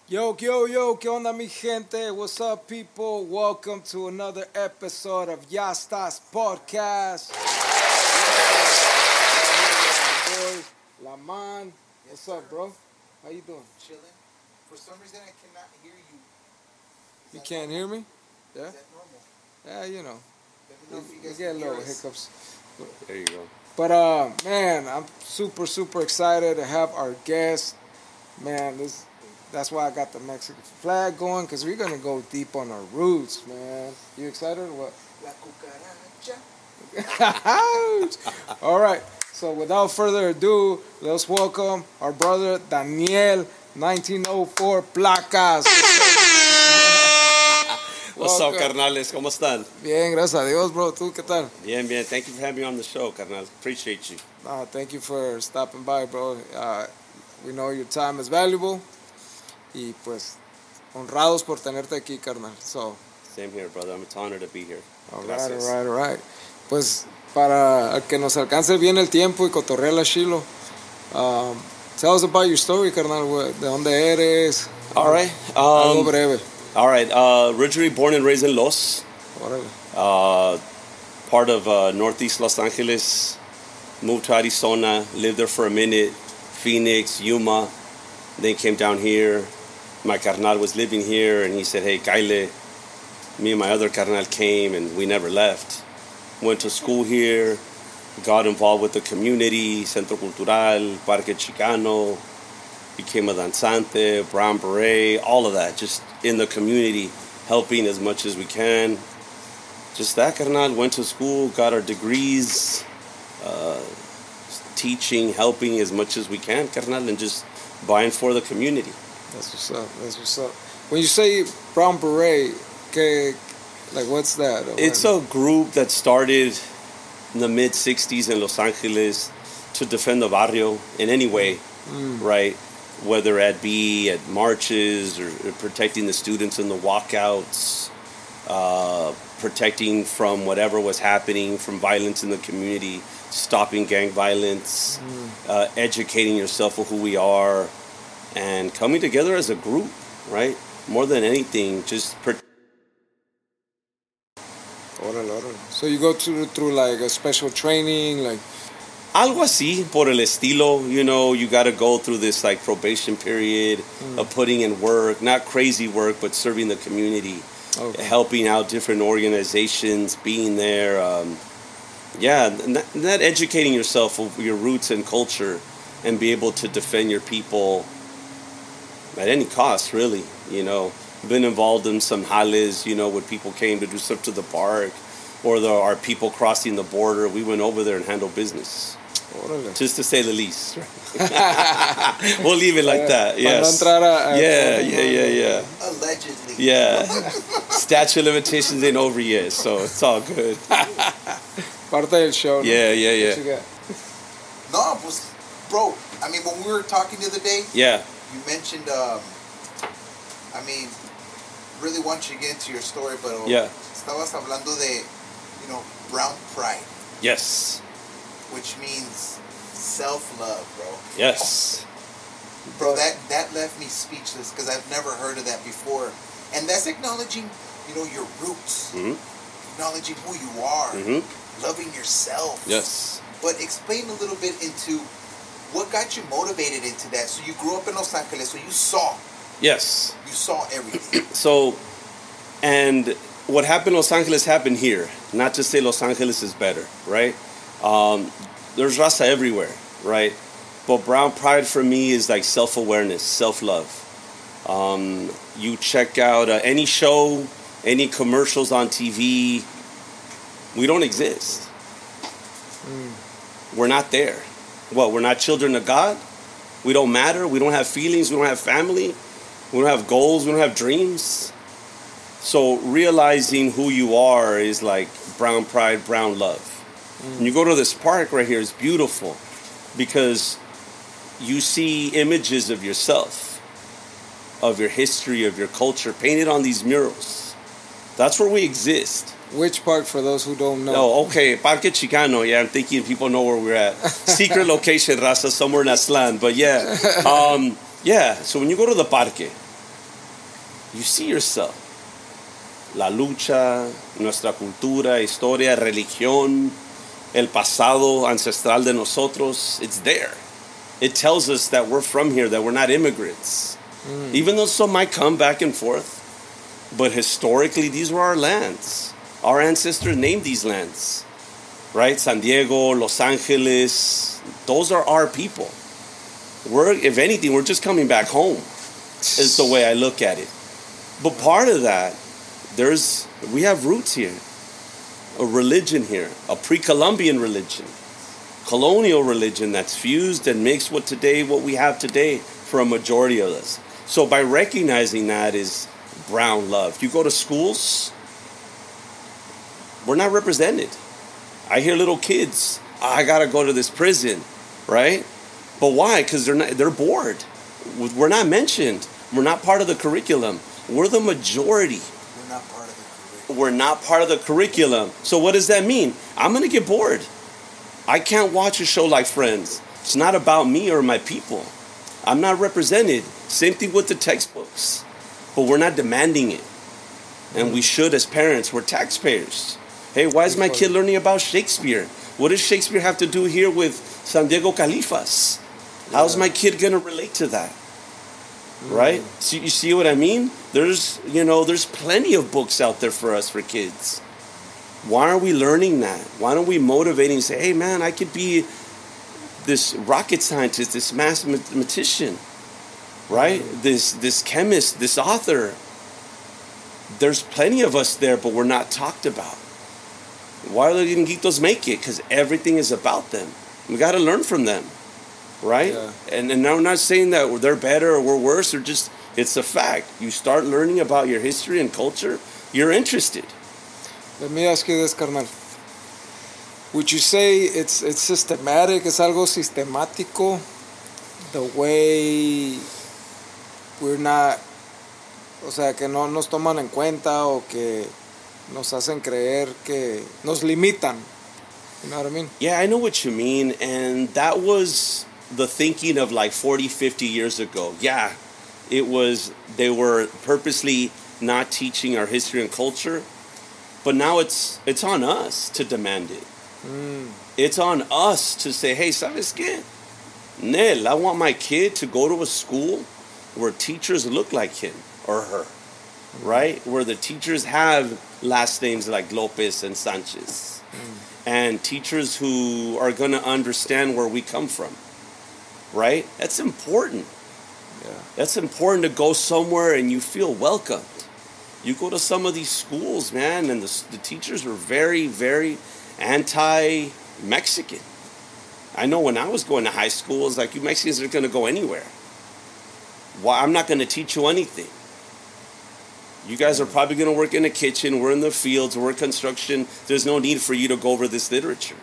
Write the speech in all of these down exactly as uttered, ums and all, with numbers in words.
Yo, yo, yo, ¿qué onda, mi gente? What's up, people? Welcome to another episode of Ya Estás Podcast. Yeah, boys, Laman. What's up, bro? How you doing? Chilling. For some reason, I cannot hear you. You can't hear me? Yeah? Is that normal? Yeah, you know. Let me know if you We guys get a can hear little us. hiccups. There you go. But, uh, man, I'm super, super excited to have our guest. Man, this that's why I got the Mexican flag going, because we're going to go deep on our roots, man. You excited or what? La cucaracha. All right. So without further ado, let's welcome our brother Daniel, nineteen oh four Placas. What's up, Welcome. carnales? ¿Cómo están? Bien, gracias a Dios, bro. ¿Tú qué tal? Bien, bien. Thank you for having me on the show, carnal. Appreciate you. Uh, thank you for stopping by, bro. Uh, we know your time is valuable. Y pues, honrados por tenerte aquí, carnal. So, Same here, brother. I'm it's an honor to be here. all right, Gracias. all right, all right. Pues, para que nos alcance bien el tiempo y cotorrear la chilo, um, tell us about your story, carnal. ¿De dónde eres? All right. Algo Um, breve. all right. Uh, originally born and raised in Los, Órale. uh, part of uh, Northeast Los Angeles. Moved to Arizona. Lived there for a minute. Phoenix, Yuma. Then came down here. My carnal was living here, and he said, "Hey, Kyle." Me and my other carnal came, and we never left. Went to school here. Got involved with the community, Centro Cultural, Parque Chicano. Became a danzante, brown beret, all of that. Just in the community, helping as much as we can. Just that, carnal. Went to school, got our degrees, uh, teaching, helping as much as we can, carnal, and just buying for the community. That's what's up. That's what's up. When you say brown beret, que, like what's that? It's a group that started in the mid sixties in Los Angeles to defend the barrio in any way, Mm. right? Whether it be at marches or, or protecting the students in the walkouts, uh, protecting from whatever was happening, from violence in the community, stopping gang violence, Mm. uh, educating yourself of who we are, and coming together as a group, right? More than anything, just pro- Órale, órale. So you go through through like a special training, like algo así por el estilo. You know, you got to go through this like probation period Mm. of putting in work, not crazy work, but serving the community, okay. helping out different organizations, being there. Um, yeah, and that, and that educating yourself of your roots and culture, and be able to defend your people at any cost, really. You know, been involved in some jales, you know, when people came to do stuff to the park, or the, our people crossing the border. We went over there and handled business, Órale. just to say the least. We'll leave it like that. Para no Yes. entrar a- a- Yeah, yeah, yeah, yeah. Allegedly. Yeah. Statute of limitations ain't over yet, so it's all good. Parte del show. ¿no? Yeah, yeah, What you yeah. got? No, pues, bro, I mean, when we were talking the other day, Yeah. you mentioned, um, I mean, really want you to get into your story, but uh, Yeah. estabas hablando de, you know, brown pride, Yes. which means self-love, bro. Yes. Bro, that, that left me speechless because I've never heard of that before. And that's acknowledging, you know, your roots, hmm acknowledging who you are, hmm loving yourself. Yes. But explain a little bit into what got you motivated into that. So you grew up in Los Angeles, so you saw, Yes. you saw everything. So, and what happened in Los Angeles happened here. Not to say Los Angeles is better, right? Um, there's raza everywhere, right? But brown pride for me is like self-awareness, self-love. Um, you check out uh, any show, any commercials on T V, we don't exist. We're not there. What, we're not children of God? We don't matter? We don't have feelings? We don't have family? We don't have goals? We don't have dreams? So realizing who you are is like brown pride, brown love. Mm. And you go to this park right here, it's beautiful because you see images of yourself, of your history, of your culture, painted on these murals. That's where we exist. Which park, for those who don't know? Oh, okay. Parque Chicano. Yeah, I'm thinking people know where we're at. Secret location, Raza, somewhere in Aslan. But yeah. Um, yeah, so when you go to the parque, you see yourself. La lucha, nuestra cultura, historia, religión, el pasado ancestral de nosotros, it's there. It tells us that we're from here, that we're not immigrants. Mm. Even though some might come back and forth, but historically, these were our lands. Our ancestors named these lands, right? San Diego, Los Angeles, those are our people. We're, if anything, we're just coming back home, is the way I look at it. But part of that, there's, we have roots here, a religion here, a pre-Columbian religion, colonial religion that's fused and mixed with today, what we have today for a majority of us. So by recognizing that is brown love. You go to schools, we're not represented. I hear little kids, oh, I gotta go to this prison, right? But why? Because they're not, they're bored. We're not mentioned. We're not part of the curriculum. We're the majority. We're not part of the curriculum. We're not part of the curriculum. So what does that mean? I'm gonna get bored. I can't watch a show like Friends. It's not about me or my people. I'm not represented. Same thing with the textbooks. But we're not demanding it. And we should as parents. We're taxpayers. Hey, why is my kid learning about Shakespeare? What does Shakespeare have to do here with San Diego Califas? How's my kid going to relate to that? Right? So you see what I mean? There's, you know, there's plenty of books out there for us, for kids. Why aren't we learning that? Why don't we motivating and say, hey, man, I could be this rocket scientist, this mathematician, right? This this chemist, this author. There's plenty of us there, but we're not talked about. Why do the gringuitos make it? Because everything is about them. We got to learn from them, right? Yeah. And and I'm not saying that they're better or we're worse, or just, it's a fact. You start learning about your history and culture, you're interested. Let me ask you this, carnal. Would you say it's it's systematic, es algo sistemático, the way we're not, o sea, que no nos toman en cuenta o que nos hacen creer que nos limitan? You know what I mean? Yeah, I know what you mean, and that was the thinking of like forty, fifty years ago. Yeah, it was, they were purposely not teaching our history and culture, but now it's it's on us to demand it. Mm. It's on us to say, hey, ¿sabes qué? Nel, I want my kid to go to a school where teachers look like him or her, right? Where the teachers have last names like Lopez and Sanchez. Mm. And teachers who are going to understand where we come from, right? That's important. Yeah. That's important to go somewhere and you feel welcomed. You go to some of these schools, man, and the, the teachers are very, very anti-Mexican. I know when I was going to high school, it's like, you Mexicans are going to go anywhere. Why? I'm not going to teach you anything. You guys are probably going to work in the kitchen, we're in the fields, we're in construction. There's no need for you to go over this literature.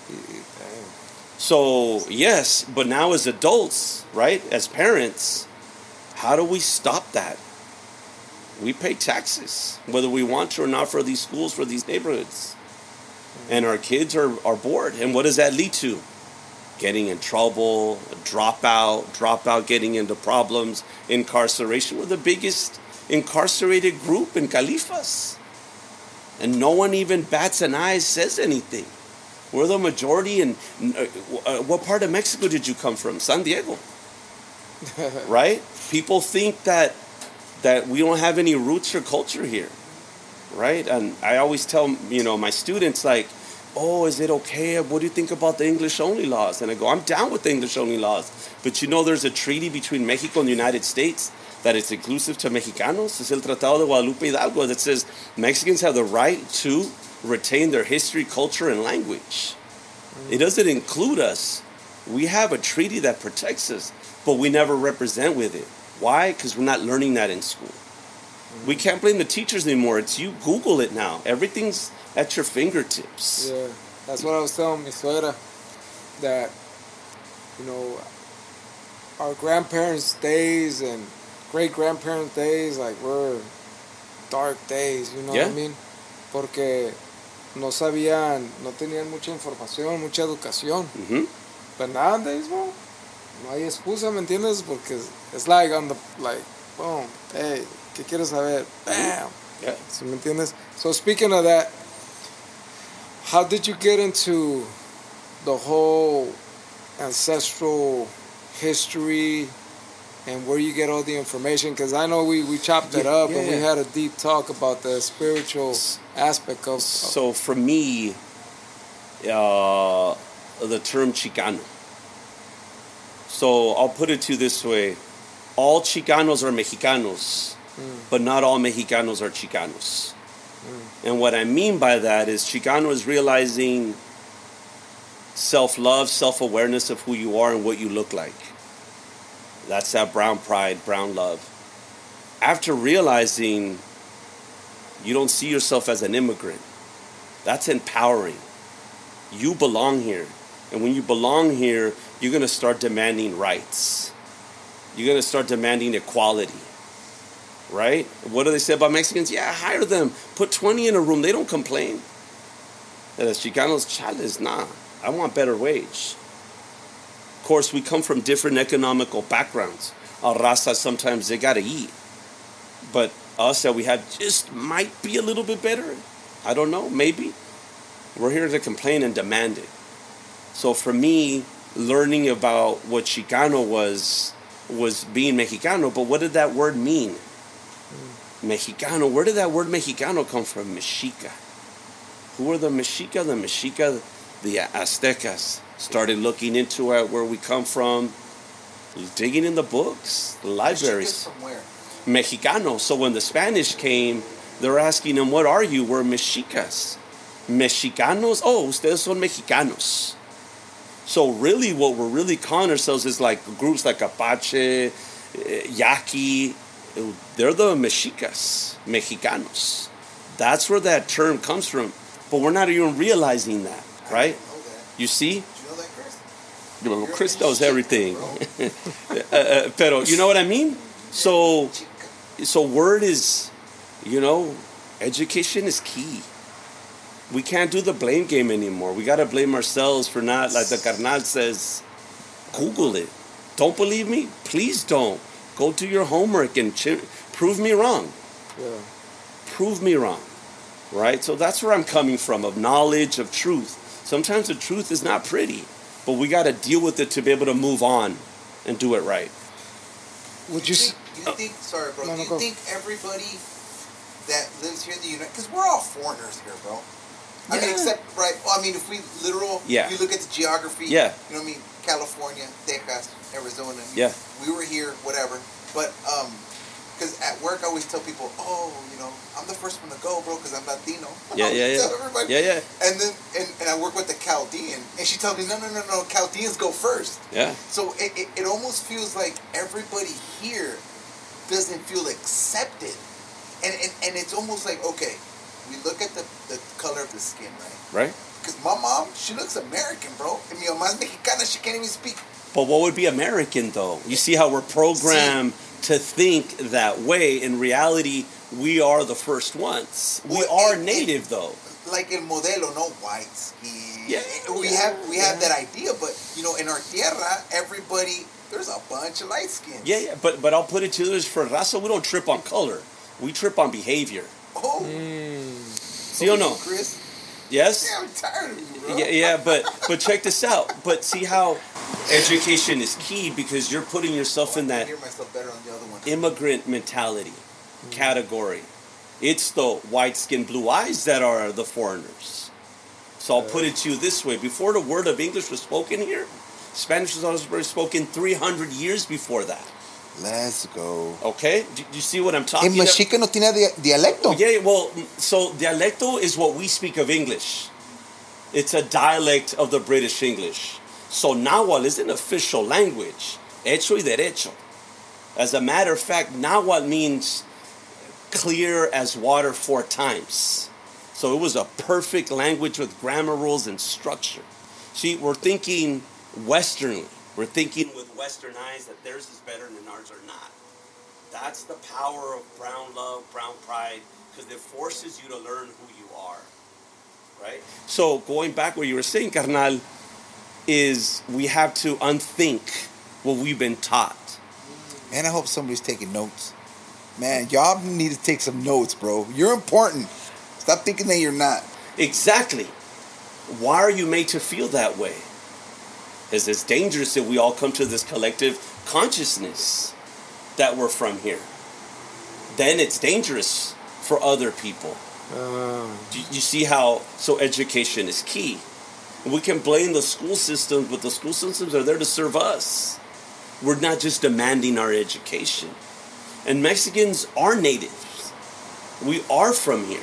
So, yes, but now as adults, right, as parents, how do we stop that? We pay taxes, whether we want to or not, for these schools, for these neighborhoods. And our kids are, are bored. And what does that lead to? Getting in trouble, dropout, dropout, getting into problems, incarceration. We're the biggest incarcerated group in Califas. And no one even bats an eye, says anything. We're the majority. And uh, what part of Mexico did you come from? San Diego. Right? People think that that we don't have any roots or culture here. Right? And I always tell, you know, my students, like, oh, is it okay? What do you think about the English-only laws? And I go, I'm down with the English-only laws. But you know there's a treaty between Mexico and the United States that it's inclusive to Mexicanos. It's el Tratado de Guadalupe Hidalgo that says Mexicans have the right to retain their history, culture, and language. It doesn't include us. We have a treaty that protects us, but we never represent with it. Why? Because we're not learning that in school. We can't blame the teachers anymore. It's you Google it now. Everything's at your fingertips. Yeah, that's what I was telling mi suegra, that, you know, our grandparents' days and great-grandparents' days, like, were dark days, you know yeah. what I mean? Porque no sabían, no tenían mucha información, mucha educación. Mm-hmm. But nowadays, bro, no hay excusa, ¿me entiendes? Porque it's like on the, like, boom. Hey, ¿qué quieres saber? Bam. Yeah. ¿Sí me entiendes? So speaking of that, how did you get into the whole ancestral history and where you get all the information? Because I know we, we chopped it Yeah, up yeah, and we yeah. had a deep talk about the spiritual aspect of... of So for me, uh, the term Chicano. So I'll put it to you this way. All Chicanos are Mexicanos, Mm. but not all Mexicanos are Chicanos. Mm. And what I mean by that is Chicano is realizing self-love, self-awareness of who you are and what you look like. That's that brown pride, brown love. After realizing you don't see yourself as an immigrant, that's empowering. You belong here. And when you belong here, you're going to start demanding rights. You're going to start demanding equality. Right? What do they say about Mexicans? Yeah, hire them. Put twenty in a room. They don't complain. And as Chicanos, chales, nah. I want better wage. Of course, we come from different economical backgrounds. Our raza, sometimes they got to eat. But us that we have just might be a little bit better. I don't know, maybe. We're here to complain and demand it. So for me, learning about what Chicano was, was being Mexicano, but what did that word mean? Mm. Mexicano, where did that word Mexicano come from? Mexica. Who were the Mexica? The Mexica, the Aztecas. Started looking into it, where we come from, digging in the books, the libraries. From where? Mexicano. So when the Spanish came, they're asking them, what are you? We're Mexicas. Mexicanos? Oh, ustedes son Mexicanos. So really what we're really calling ourselves is like groups like Apache, Yaqui. They're the Mexicas, Mexicanos. That's where that term comes from. But we're not even realizing that, right? You see? Did you know that, Chris? Well, Chris knows everything. uh, uh, pero, you know what I mean? So, so word is, you know, education is key. We can't do the blame game anymore. We got to blame ourselves for not, like the carnal says, Google it. Don't believe me? Please don't. Go do your homework and ch- prove me wrong. Yeah. Prove me wrong. Right? So that's where I'm coming from, of knowledge, of truth. Sometimes the truth is not pretty, but we got to deal with it to be able to move on and do it right. Would Do you... you s- think, do you think sorry, bro, No, no, do you go. think everybody that lives here in the United... Because we're all foreigners here, bro. I mean, Yeah. except, right, well, I mean, if we literal... Yeah. If you look at the geography... Yeah. You know what I mean? California, Texas, Arizona. Yeah. We were here, whatever. But, um... Because at work, I always tell people, oh, you know, I'm the first one to go, bro, because I'm Latino. Yeah, I yeah, tell yeah. everybody. Yeah, yeah. And then, and, and I work with the Chaldean, and she tells me, no, no, no, no, Chaldeans go first. Yeah. So it, it, it almost feels like everybody here doesn't feel accepted. And, and, and it's almost like, okay, we look at the, the color of the skin, right? Right? Because my mom, she looks American, bro. And mi mamá es mexicana, she can't even speak. But what would be American, though? You see how we're programmed to think that way. In reality, we are the first ones. We Well, are it- native, though. Like el modelo, no white skin. Yeah, We yeah, have we have yeah. that idea, but you know, in our tierra, everybody there's a bunch of light skins. Yeah, yeah. But but I'll put it to this: for raza, we don't trip on color. We trip on behavior. Oh, See or no? Chris? Yes? Yeah, I'm tired of you, bro. Yeah, yeah, but but check this out. But see how education is key, because you're putting yourself in I that hear myself better on the other one. immigrant mentality category. It's the white skin, blue eyes that are the foreigners. So I'll put it to you this way: before the word of English was spoken here, Spanish was already spoken three hundred years before that. Let's go. Okay, do, do you see what I'm talking En about? Mexica no tiene dia- dialecto. Yeah, well, so dialecto is what we speak of English. It's a dialect of the British English. So Nahuatl is an official language, hecho y derecho. As a matter of fact, Nahuatl means clear as water four times. So it was a perfect language with grammar rules and structure. See, we're thinking Westernly. We're thinking with Western eyes that theirs is better and ours are not. That's the power of brown love, brown pride, because it forces you to learn who you are, right? So going back where you were saying, carnal, is we have to unthink what we've been taught. And I hope somebody's taking notes. Man, y'all need to take some notes, bro. You're important. Stop thinking that you're not. Exactly. Why are you made to feel that way? Because it's dangerous if we all come to this collective consciousness that we're from here. Then it's dangerous for other people. Uh, You, you see how, so education is key. We can blame the school systems, but the school systems are there to serve us. We're not just demanding our education. And Mexicans are natives. We are from here.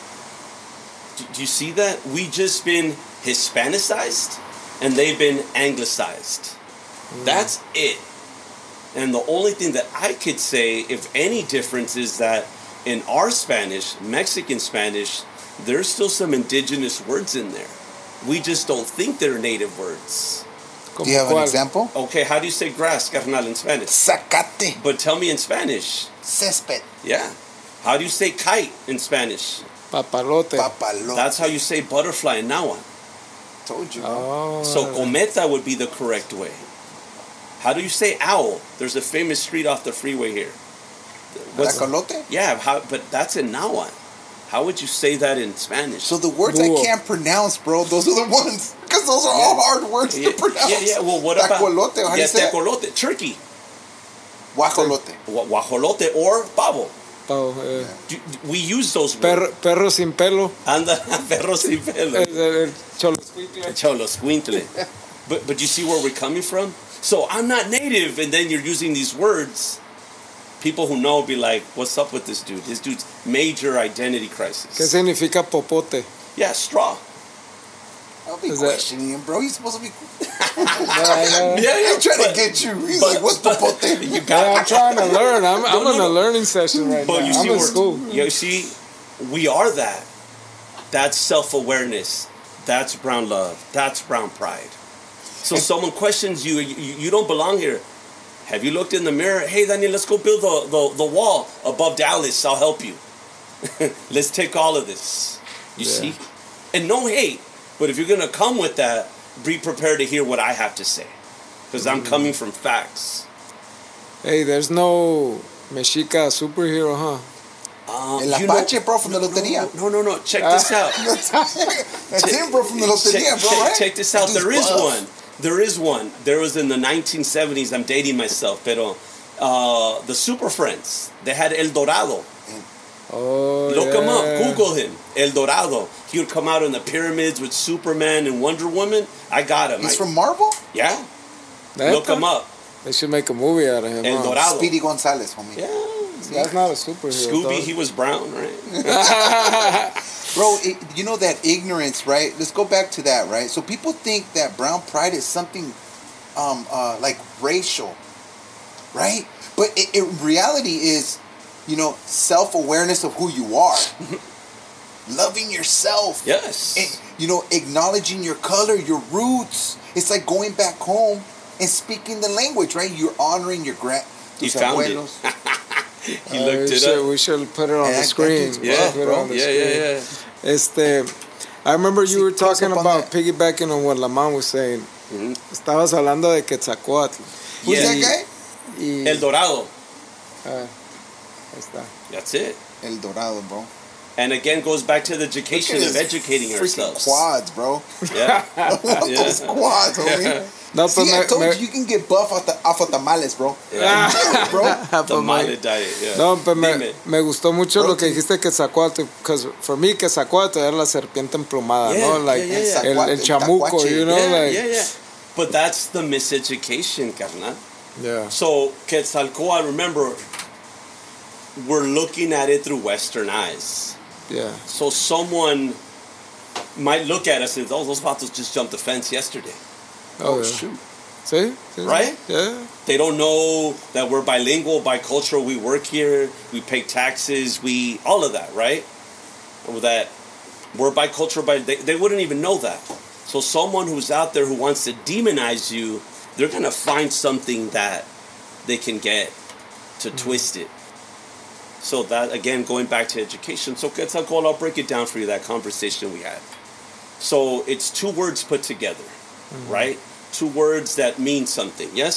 Do, do you see that? We just been Hispanicized and they've been Anglicized. Mm. That's it. And the only thing that I could say, if any difference, is that in our Spanish, Mexican Spanish, there's still some indigenous words in there. We just don't think they're native words. Do you have an example? Okay, how do you say grass, carnal, in Spanish? Zacate. But tell me in Spanish. Césped. Yeah. How do you say kite in Spanish? Papalote. Papalote. That's how you say butterfly in Nahuatl. Told you. Oh. So cometa would be the correct way. How do you say owl? There's a famous street off the freeway here. What's Calote? Yeah, how, but that's in Nahuatl. How would you say that in Spanish? So the words Búho. I can't pronounce, bro, those are the ones. Because those are all hard words yeah, to pronounce. Yeah, yeah. Well, what about... Tacolote, how do yeah, you say it? tecolote. Turkey. Guajolote. Gua- Guajolote or pavo. Oh, eh. Do- We use those words. Perro, perro sin pelo. Anda, perro sin pelo. El, el, el choloscuincle. Choloscuintle. But but you see where we're coming from? So I'm not native, and then you're using these words. People who know be like, what's up with this dude? This dude's major identity crisis. ¿Qué significa popote? Yeah, straw. I'll be Is that- questioning him, bro. He's supposed to be... No, I know. Yeah, yeah. I'm trying but- to get you. He's but- like, what's but- popote? You Yeah, got I'm trying to learn. I'm, I'm No, in no, a no. learning session right But now. you see I'm in where, school. You see, we are that. That's self-awareness. That's brown love. That's brown pride. So someone questions you, you, you don't belong here. Have you looked in the mirror? Hey, Daniel, let's go build the, the, the wall above Dallas. I'll help you. Let's take all of this. You Yeah. see? And no hate. But if you're going to come with that, be prepared to hear what I have to say. Because I'm coming from facts. Hey, there's no Mexica superhero, huh? Um, El you know- Apache, bro, from the Loteria. No, no, no. Check this out. That's him, bro, from the Loteria, check, bro, check, right? check this out. Dude's There is buff. one. There is one. There was in the nineteen seventies. I'm dating myself, pero uh, the Super Friends. They had El Dorado. Oh, Look yeah. him up. Google him. El Dorado. He would come out in the pyramids with Superman and Wonder Woman. I got him. He's I- from Marvel? yeah. Neta? Look him up. They should make a movie out of him. El huh? Dorado. Speedy Gonzalez, homie. Yeah. That's not a superhero. Scooby, dog. he was brown, right? Bro, it, you know that ignorance, right? Let's go back to that, right? So people think that brown pride is something um, uh, like racial, right? But it, it reality is, you know, self-awareness of who you are. Loving yourself. Yes. And, you know, acknowledging your color, your roots. It's like going back home and speaking the language, right? You're honoring your grand... He tus found abuelos. it. He Uh, looked we it should, up. We should put it on Yeah, the that screen. dude's Yeah, Put it bro. on the Yeah, screen. yeah, yeah. Este, I remember you Sí, were close talking up on about that. piggybacking on what Lamont was saying. Mhm. Estabas hablando de Quetzalcoatl. Who's Yeah. that guy? Y, El Dorado. ah, ahí está. That's it. El Dorado, bro. And again, goes back to the education Look of at his educating freaking ourselves. quads, bro. Yeah. Love Yeah. those quads, homie. No, See, but I me- told me- you, you can get buff off, the, off of tamales, bro. Yeah. bro. The But my- minded diet, yeah. No, pero me, Dime. me gustó mucho lo que Protein. dijiste Quetzalcoatl, because for me Quetzalcoatl era la serpiente emplumada, Yeah, ¿no? Like yeah, yeah, yeah. el, el chamuco, Tacuache. you know, yeah, like yeah, yeah. But that's the miseducation, carnal. yeah. So, Quetzalcoatl, remember, we're looking at it through Western eyes. Yeah. So someone might look at us and say, oh, those vatos just jumped the fence yesterday. Oh, yeah. shoot. See? See? Right? Yeah. They don't know that we're bilingual, bicultural, we work here, we pay taxes, we, all of that, right? Or that we're bicultural, bi- they, they wouldn't even know that. So someone who's out there who wants to demonize you, they're going to find something that they can get to mm-hmm. twist it. So that, again, going back to education. So Quetzalcoatl, I'll break it down for you, that conversation we had. So it's two words put together, mm-hmm. right? Two words that mean something, yes?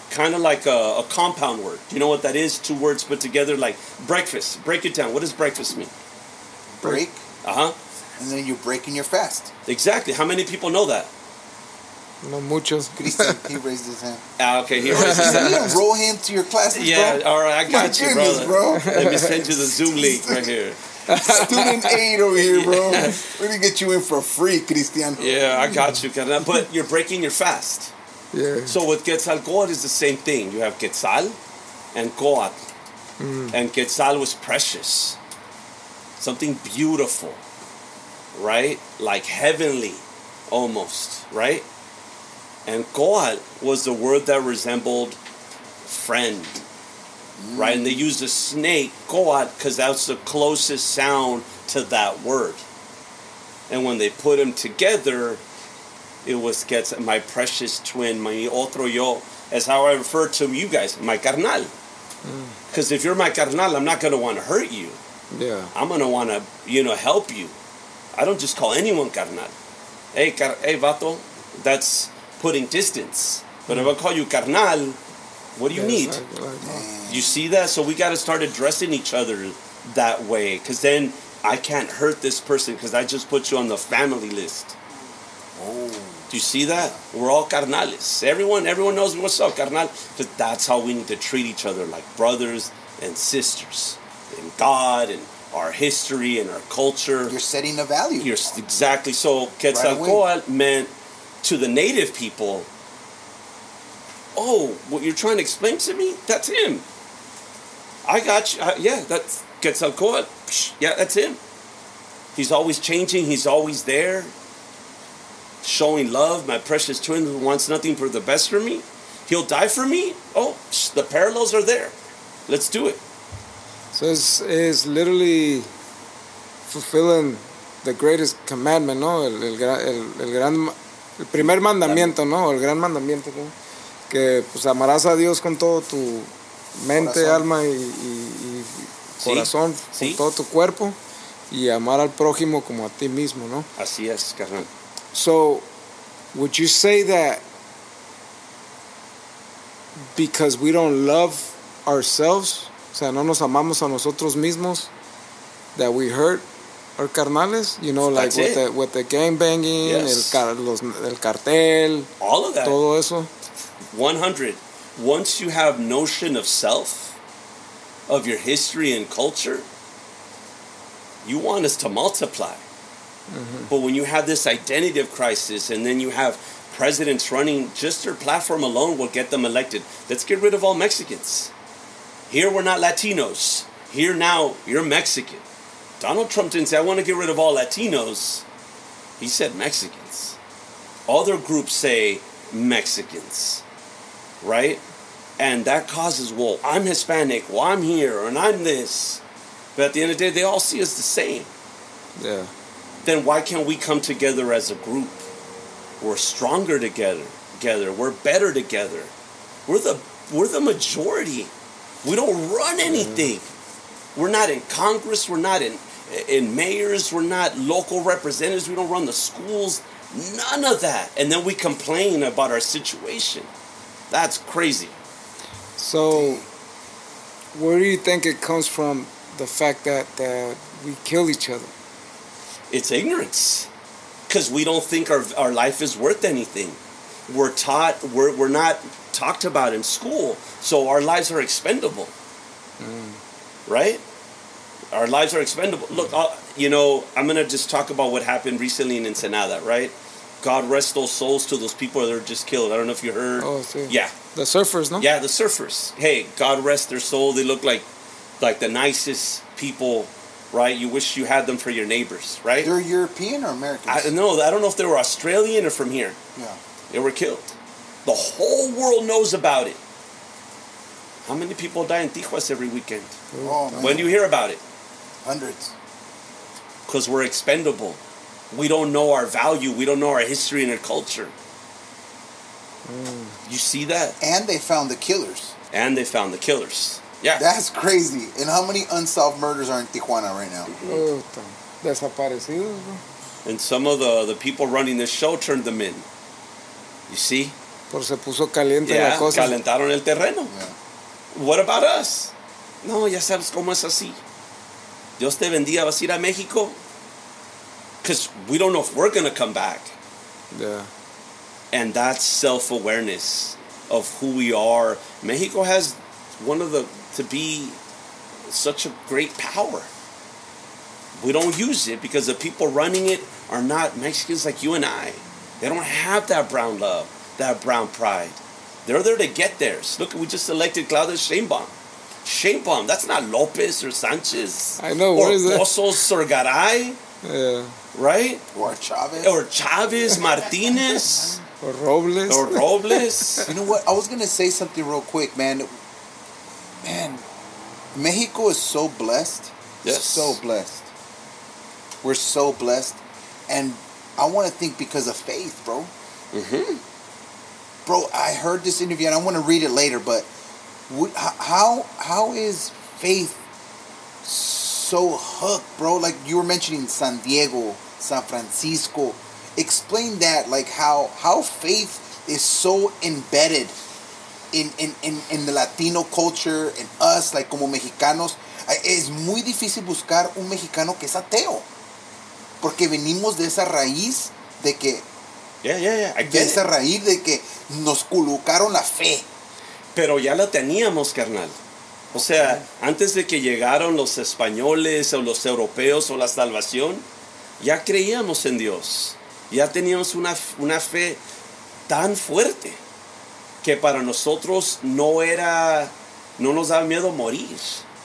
kind of like a, a compound word. Do you know what that is? Two words put together, like breakfast. Break it down. What does breakfast mean? Break. Uh huh. And then you're breaking your fast. Exactly. How many people know that? No muchos. Cristian, he raised his hand. Ah, okay. He raised his hand. You enroll him to your classes, Yeah. bro? All right. I got My you, goodness, brother. bro. Let me send you the Zoom link right here. Student aid over here, bro. We're gonna get you in for free, Cristian. Yeah, I got you, carnal. But you're breaking your fast. Yeah. So with Quetzalcoatl is the same thing. You have Quetzal and Coatl. Mm. And Quetzal was precious. Something beautiful. Right? Like heavenly almost. Right? And Coatl was the word that resembled friend. Mm. Right? And they used a snake, Coatl, because that's the closest sound to that word. And when they put them together, it was Quetzal, my precious twin, my otro yo, as how I refer to you guys, my carnal. Because mm. if you're my carnal, I'm not going to want to hurt you. Yeah. I'm going to want to, you know, help you. I don't just call anyone carnal. Hey, car- hey, vato, that's putting distance. But if I call you carnal, what do you Yeah, need? like- like- You see that? So we got to start addressing each other that way. Because then I can't hurt this person because I just put you on the family list. Oh. Do you see that? We're all carnales. Everyone, everyone knows what's up, carnal. Because that's how we need to treat each other, like brothers and sisters, in God and our history and our culture. You're setting a value. You're exactly so. Quetzalcoatl meant to the native people. Oh, what you're trying to explain to me? That's him. I got you. I, yeah, that's Quetzalcoatl. Psh, yeah, that's him. He's always changing. He's always there. Showing love, my precious twin who wants nothing for the best for me. He'll die for me. Oh, the parallels are there. Let's do it. So it's, it's literally fulfilling the greatest commandment, ¿no? El, el, gra- el, el gran, el primer mandamiento, ¿no? El gran mandamiento, ¿no? Que pues amarás a Dios con todo tu mente, Corazón. alma y, y- y Sí, corazón, sí. con todo tu cuerpo y amar al prójimo como a ti mismo, ¿no? Así es, carnal. So, would you say that because we don't love ourselves, o sea, no nos amamos a nosotros mismos, that we hurt our carnales? You know, like That's with it. the, with the gang banging, Yes. el, car, los, el cartel, All of that. todo eso. one hundred. Once you have notion of self, of your history and culture, you want us to multiply. Mm-hmm. But when you have this identity of crisis and then you have presidents running, just their platform alone will get them elected. Let's get rid of all Mexicans. Here we're not Latinos. Here now you're Mexican. Donald Trump didn't say, I want to get rid of all Latinos. He said Mexicans. Other groups say Mexicans, right? And that causes, well, I'm Hispanic, well, I'm here, and I'm this. But at the end of the day, they all see us the same. Yeah. Then why can't we come together as a group? We're stronger together. Together, we're better together. We're the we're the majority. We don't run anything. We're not in Congress. We're not in in mayors. We're not local representatives. We don't run the schools. None of that. And then we complain about our situation. That's crazy. So, where do you think it comes from, the fact that, that we kill each other? It's ignorance. Because we don't think our, our life is worth anything. We're taught, we're, we're not talked about in school. So our lives are expendable. Mm. Right? Our lives are expendable. Look, I'll, you know, I'm going to just talk about what happened recently in Ensenada, right? God rest those souls to those people that are just killed. I don't know if you heard. Oh, sí. Yeah. The surfers, no? Yeah, the surfers. Hey, God rest their soul. They look like like the nicest people, right? You wish you had them for your neighbors, right? They're European or Americans? I don't know. I don't know if they were Australian or from here. Yeah. They were killed. The whole world knows about it. How many people die in Tijuas every weekend? Oh, man. When do you hear about it? Hundreds. Because we're expendable. We don't know our value. We don't know our history and our culture. Mm. You see that? And they found the killers. And they found the killers. Yeah. That's crazy. And how many unsolved murders are in Tijuana right now? Puta. Desaparecidos, bro. And some of the, the people running this show turned them in. You see? Por se puso caliente Yeah, la cosa. calentaron el terreno. Yeah. What about us? No, ya sabes cómo es así. Dios te bendiga, vas a ir a México? Because we don't know if we're going to come back. Yeah. And that's self-awareness of who we are. Mexico has one of the, to be such a great power. We don't use it because the people running it are not Mexicans like you and I. They don't have that brown love, that brown pride. They're there to get theirs. Look, we just elected Claudia Sheinbaum. Sheinbaum, that's not Lopez or Sanchez. I know, or what is that? Pozos or Garay, Yeah. right? Or Chavez. Or Chavez, Martinez, Or Robles. or Robles. You know what? I was gonna say something real quick, man. Man, Mexico is so blessed. Yes. So blessed. We're so blessed, and I want to think because of faith, bro. Mm-hmm. Bro, I heard this interview, and I want to read it later. But we, how how is faith so hooked, bro? Like you were mentioning San Diego, San Francisco. Explain that, like how how faith is so embedded in in, in, in the Latino culture, in us, like como mexicanos. Es muy difícil buscar un mexicano que es ateo, porque venimos de esa raíz de que Yeah, yeah, yeah. I de get esa it. raíz de que nos colocaron la fe. Pero ya la teníamos, carnal. O sea, antes de que llegaron los españoles o los europeos o la salvación, ya creíamos en Dios. Ya teníamos una, una fe tan fuerte que para nosotros no era, no nos daba miedo morir.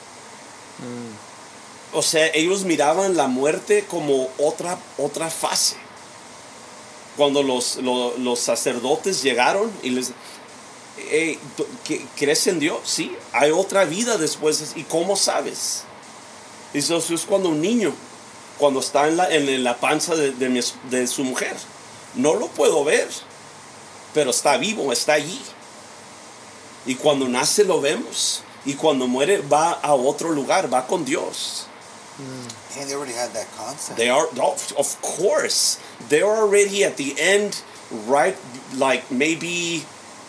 Mm. O sea, ellos miraban la muerte como otra, otra fase. Cuando los, los, los sacerdotes llegaron y les... Hey, ¿crees en Dios? Sí, hay otra vida después. ¿Y cómo sabes? Y eso es cuando un niño, cuando está en la, en la panza de, de, mi, de su mujer, no lo puedo ver, pero está vivo, está allí. Y cuando nace lo vemos. Y cuando muere va a otro lugar, va con Dios. Mm. And they already had that concept. They are, of course, they're already at the end, right? Like maybe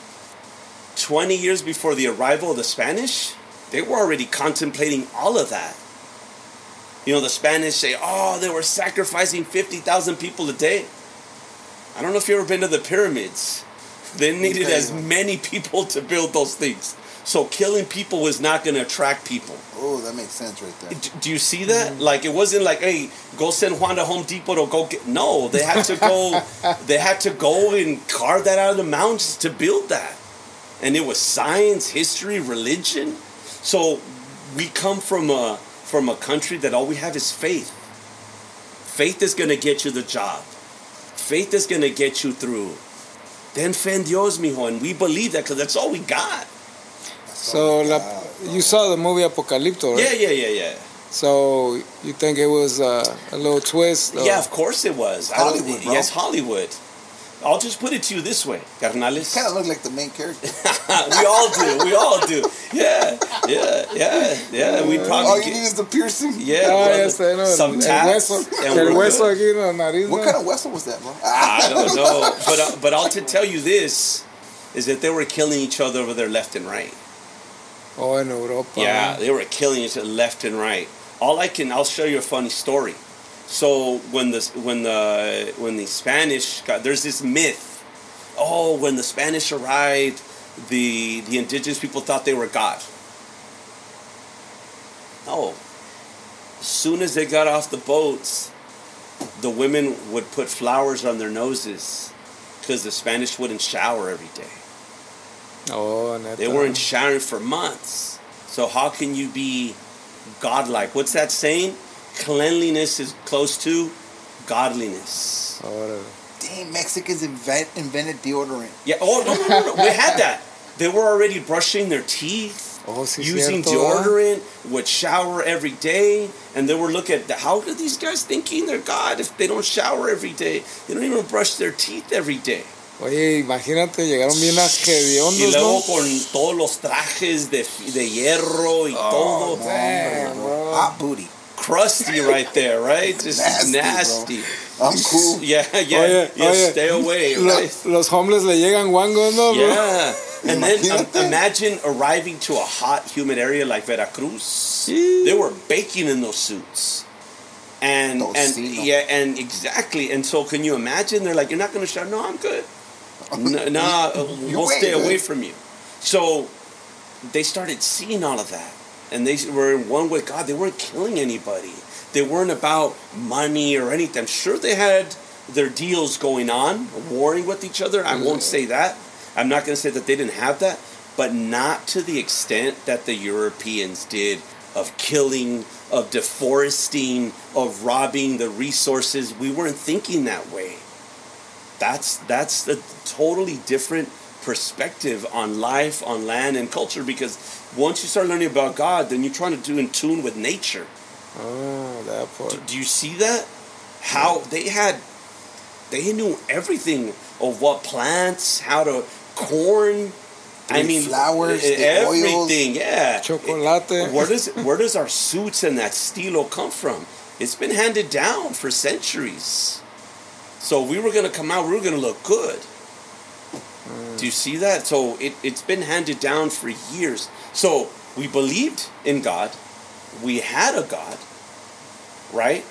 twenty years before the arrival of the Spanish, they were already contemplating all of that. You know, the Spanish say, oh, they were sacrificing fifty thousand people a day. I don't know if you've ever been to the pyramids. They needed Okay. as many people to build those things. So killing people was not going to attract people. Oh, that makes sense right there. D- Do you see that? Like, it wasn't like, hey, go send Juan to Home Depot to go get... No, they had to go... they had to go and carve that out of the mountains to build that. And it was science, history, religion. So we come from a, from a country that all we have is faith. Faith is going to get you the job. Faith is going to get you through. Ten fe en Dios, mijo. And we believe that because that's all we got. So, la, you saw the movie Apocalypto, right? Yeah, yeah, yeah, yeah. So, you think it was uh, a little twist? Or? Yeah, of course it was. I don't- Hollywood, bro. Yes, Hollywood. I'll just put it to you this way, carnales. Kind of look like the main character. We all do. We all do. Yeah, yeah, yeah, yeah. We All probably you need get, is the piercing. yeah, Ah, brother. ya sé, no, some el, taps, el hueso, and el we're hueso good. aquí en la nariz. What ¿no? kind of whistle was that, bro? I don't know, but uh, but I'll to tell you this is that they were killing each other over there left and right. Oh, en Europa. Yeah, ¿no? they were killing each other left and right. All I can, I'll show you a funny story. So when the when the when the Spanish got, there's this myth. Oh, when the Spanish arrived, the the indigenous people thought they were God. No. As soon as they got off the boats, the women would put flowers on their noses because the Spanish wouldn't shower every day. Oh, neta. They weren't showering for months. So how can you be godlike? What's that saying? Cleanliness is close to godliness. Órale. Damn, Mexicans invent, invented deodorant. Yeah. Oh no, no, no, no. We had that. They were already brushing their teeth, Oh, sí, using cierto, ¿verdad? deodorant, would shower every day, and they were looking at the, how are these guys thinking they're God if they don't shower every day? They don't even brush their teeth every day. Oye, imagínate, llegaron bien Y hediondos, luego ¿no? con todos los trajes de, de hierro y todo. Damn, bro. Hot booty. crusty right there, right? Just Nasty, nasty. bro. I'm cool. Yeah, yeah, Oye, yeah. oye, Stay away. Lo- Right? Los homeless le llegan guangos, no, bro? Yeah. And then um, Imagínate. imagine arriving to a hot, humid area like Veracruz. Yeah. They were baking in those suits. And and Tocino. yeah, and exactly. And so can you imagine? They're like, you're not going to shower? No, I'm good. No, nah, uh, You we'll ain't stay good. away from you. So they started seeing all of that. And they were in one with God. They weren't killing anybody. They weren't about money or anything. I'm sure they had their deals going on, warring with each other. I won't say that. I'm not going to say that they didn't have that, but not to the extent that the Europeans did of killing, of deforesting, of robbing the resources. We weren't thinking that way. That's that's a totally different perspective on life, on land, and culture, because once you start learning about God, then you're trying to do in tune with nature. Oh, that part. Do, do you see that? How they had, they knew everything of what plants, how to corn. I The mean, flowers, the everything. oils. Yeah, Chocolate. It- where does where does our suits and that stilo come from? It's been handed down for centuries. So we were gonna come out, we were gonna look good. Do you see that? So it, it's been handed down for years. So we believed in God. We had a God, right?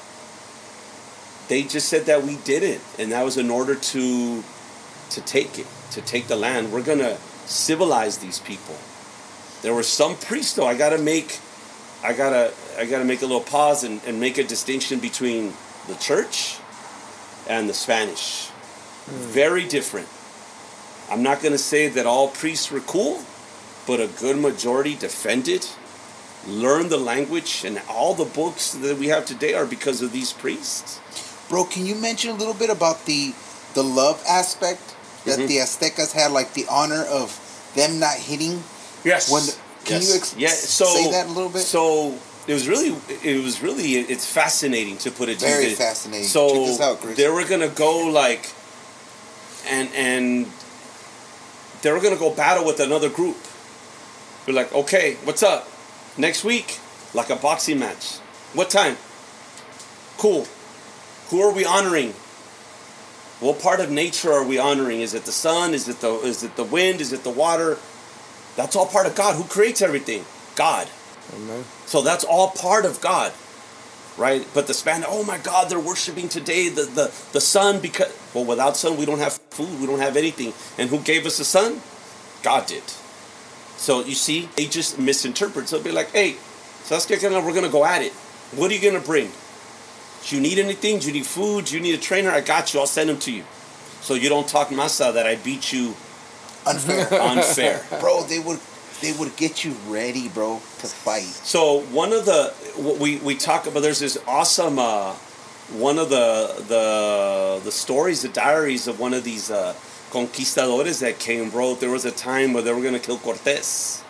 They just said that we didn't. And that was in order to to take it, to take the land. We're going to civilize these people. There were some priests, though. I got to make I got to I got to make a little pause and, and make a distinction between the church and the Spanish. Very different. I'm not going to say that all priests were cool, but a good majority defended, learned the language, and all the books that we have today are because of these priests. Bro, can you mention a little bit about the the love aspect that Mhm. the Aztecas had, like the honor of them not hitting? Yes. When the- can yes. you ex- yeah, so, say that a little bit? So it was really, it was really, it's fascinating to put it. to Very you. fascinating. So Check this out, Chris. they were gonna go like, and and they were gonna go battle with another group. They're like, okay, what's up? Next week, like a boxing match. What time? Cool. Who are we honoring? What part of nature are we honoring? Is it the sun? Is it the is it the wind? Is it the water? That's all part of God. Who creates everything? God. Amen. So that's all part of God, right? But the Spanish, oh my God, they're worshiping today the, the, the sun because, well, without sun, we don't have food, we don't have anything. And who gave us the sun? God did. So you see, they just misinterpret. So they'll be like, hey, Saskia, we're going to go at it. What are you going to bring? Do you need anything? Do you need food? Do you need a trainer? I got you. I'll send them to you. So you don't talk masa that I beat you Unfair. unfair. Bro, they would they would get you ready, bro, to fight. So one of the what we we talk about, there's this awesome uh, one of the the the stories, the diaries of one of these uh, conquistadores that came, bro. There was a time where they were gonna kill Cortés.